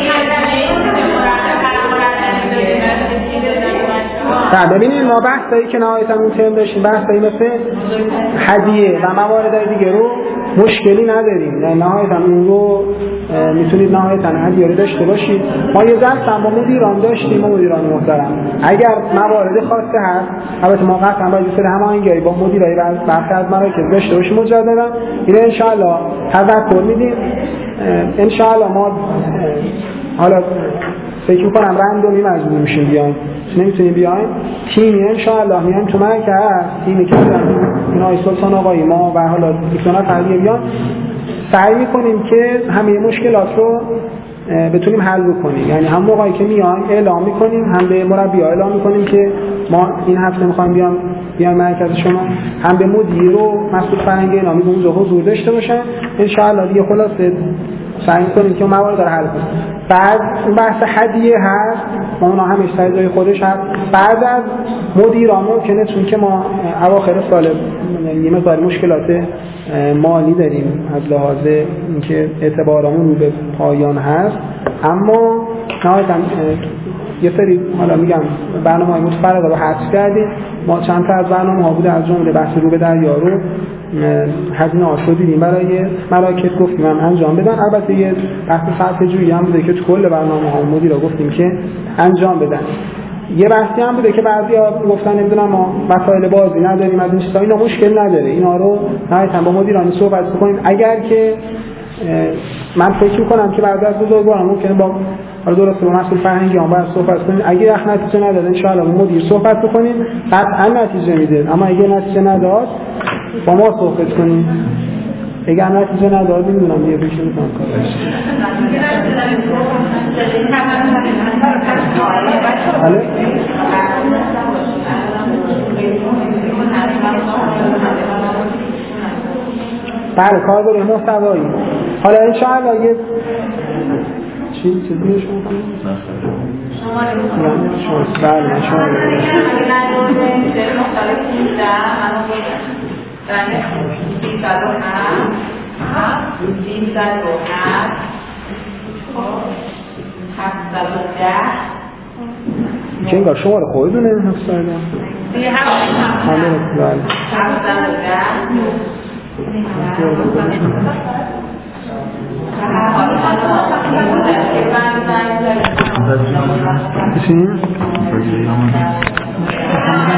زحمه. ببینید ما بحثایی که نهایتا اون ترم داشتیم بحثایی مثل هدیه و موارد دیگه رو مشکلی نداریم، یعنی نهایتا اون رو میتونید نهایتا هدیه رو داشته باشید. ما یه جلسه با مدیران داشتیم، مدیران محترم اگر موارد خاصه هست البته ما قطعا باید سر هماهنگی با مدیرای برخی از مراکز داشته باشیم مجددا. این ان شاء الله تذکر میدیم. ان شاء الله ما حالا فکر می‌کنم رندومی مجبور میشیم بیایم، نمیتونیم بیایم تیمی ان شاء الله میایم تو مرکز تیمی که اینا سلطان آقای ما و حالا دوستان فرضی بیان سعی میکنیم که همه مشکلات رو بتونیم حل بکنیم. یعنی هم موقعی که میایم اعلام میکنیم، هم به مربی‌ها اعلام میکنیم که ما این هفته میخوایم بیایم مرکز شما، هم به مدیر و مسئول فرهنگی اینا میگم اونجا حضور داشته باشن. ان شاء الله دیگه خلاصه سعی کنیم که موارد رو حل کنیم. بعد اون بحث هدیه هست، ما اونا همش سایزای خودش هست. بعد از مدیران ممکنه چون که ما اواخر سال یه مقدار مشکلات مالی داریم از لحاظ اینکه اعتبارمون رو به پایان هست، اما نهایتاً یه سری حالا میگم برنامه‌های متفرقه رو حذف کردیم. ما چند تا از برنامه‌ها بوده از جمله بحث رو به دریا رو هزینه ها شدیدیم برای مراکز گفتیم هم انجام بدن. البته یه بحث صرفه جویی هم بوده که تو کل برنامه‌ها مدیرا گفتیم که انجام بدن. یه بحثی هم بوده که بعضیا گفتن نمیدونم ما وسایل بازی نداریم از این چیزا، اینا مشکل نداره، اینا رو نهایتاً با مدیران صحبت بکنیم. اگر که من فکر می‌کنم که بعد از بزرگواران ممکنه با حالا درسته با مسئول فرهنگی هم باید صحبت کنیم. اگه اخ نتیجه نداد ان شاء الله با مدیر صحبت بکنیم، قطعا نتیجه میده. اما اگه نتیجه نداد با ما صحبت کنیم. اگه نتیجه نداد نمیدونم یه بشه میکنم کارش. بله کاربر محتوایی. حالا ان شاء الله یه چیزی شما بله ان شاء الله که انگار شما رو خودتونه هفته بله بسیم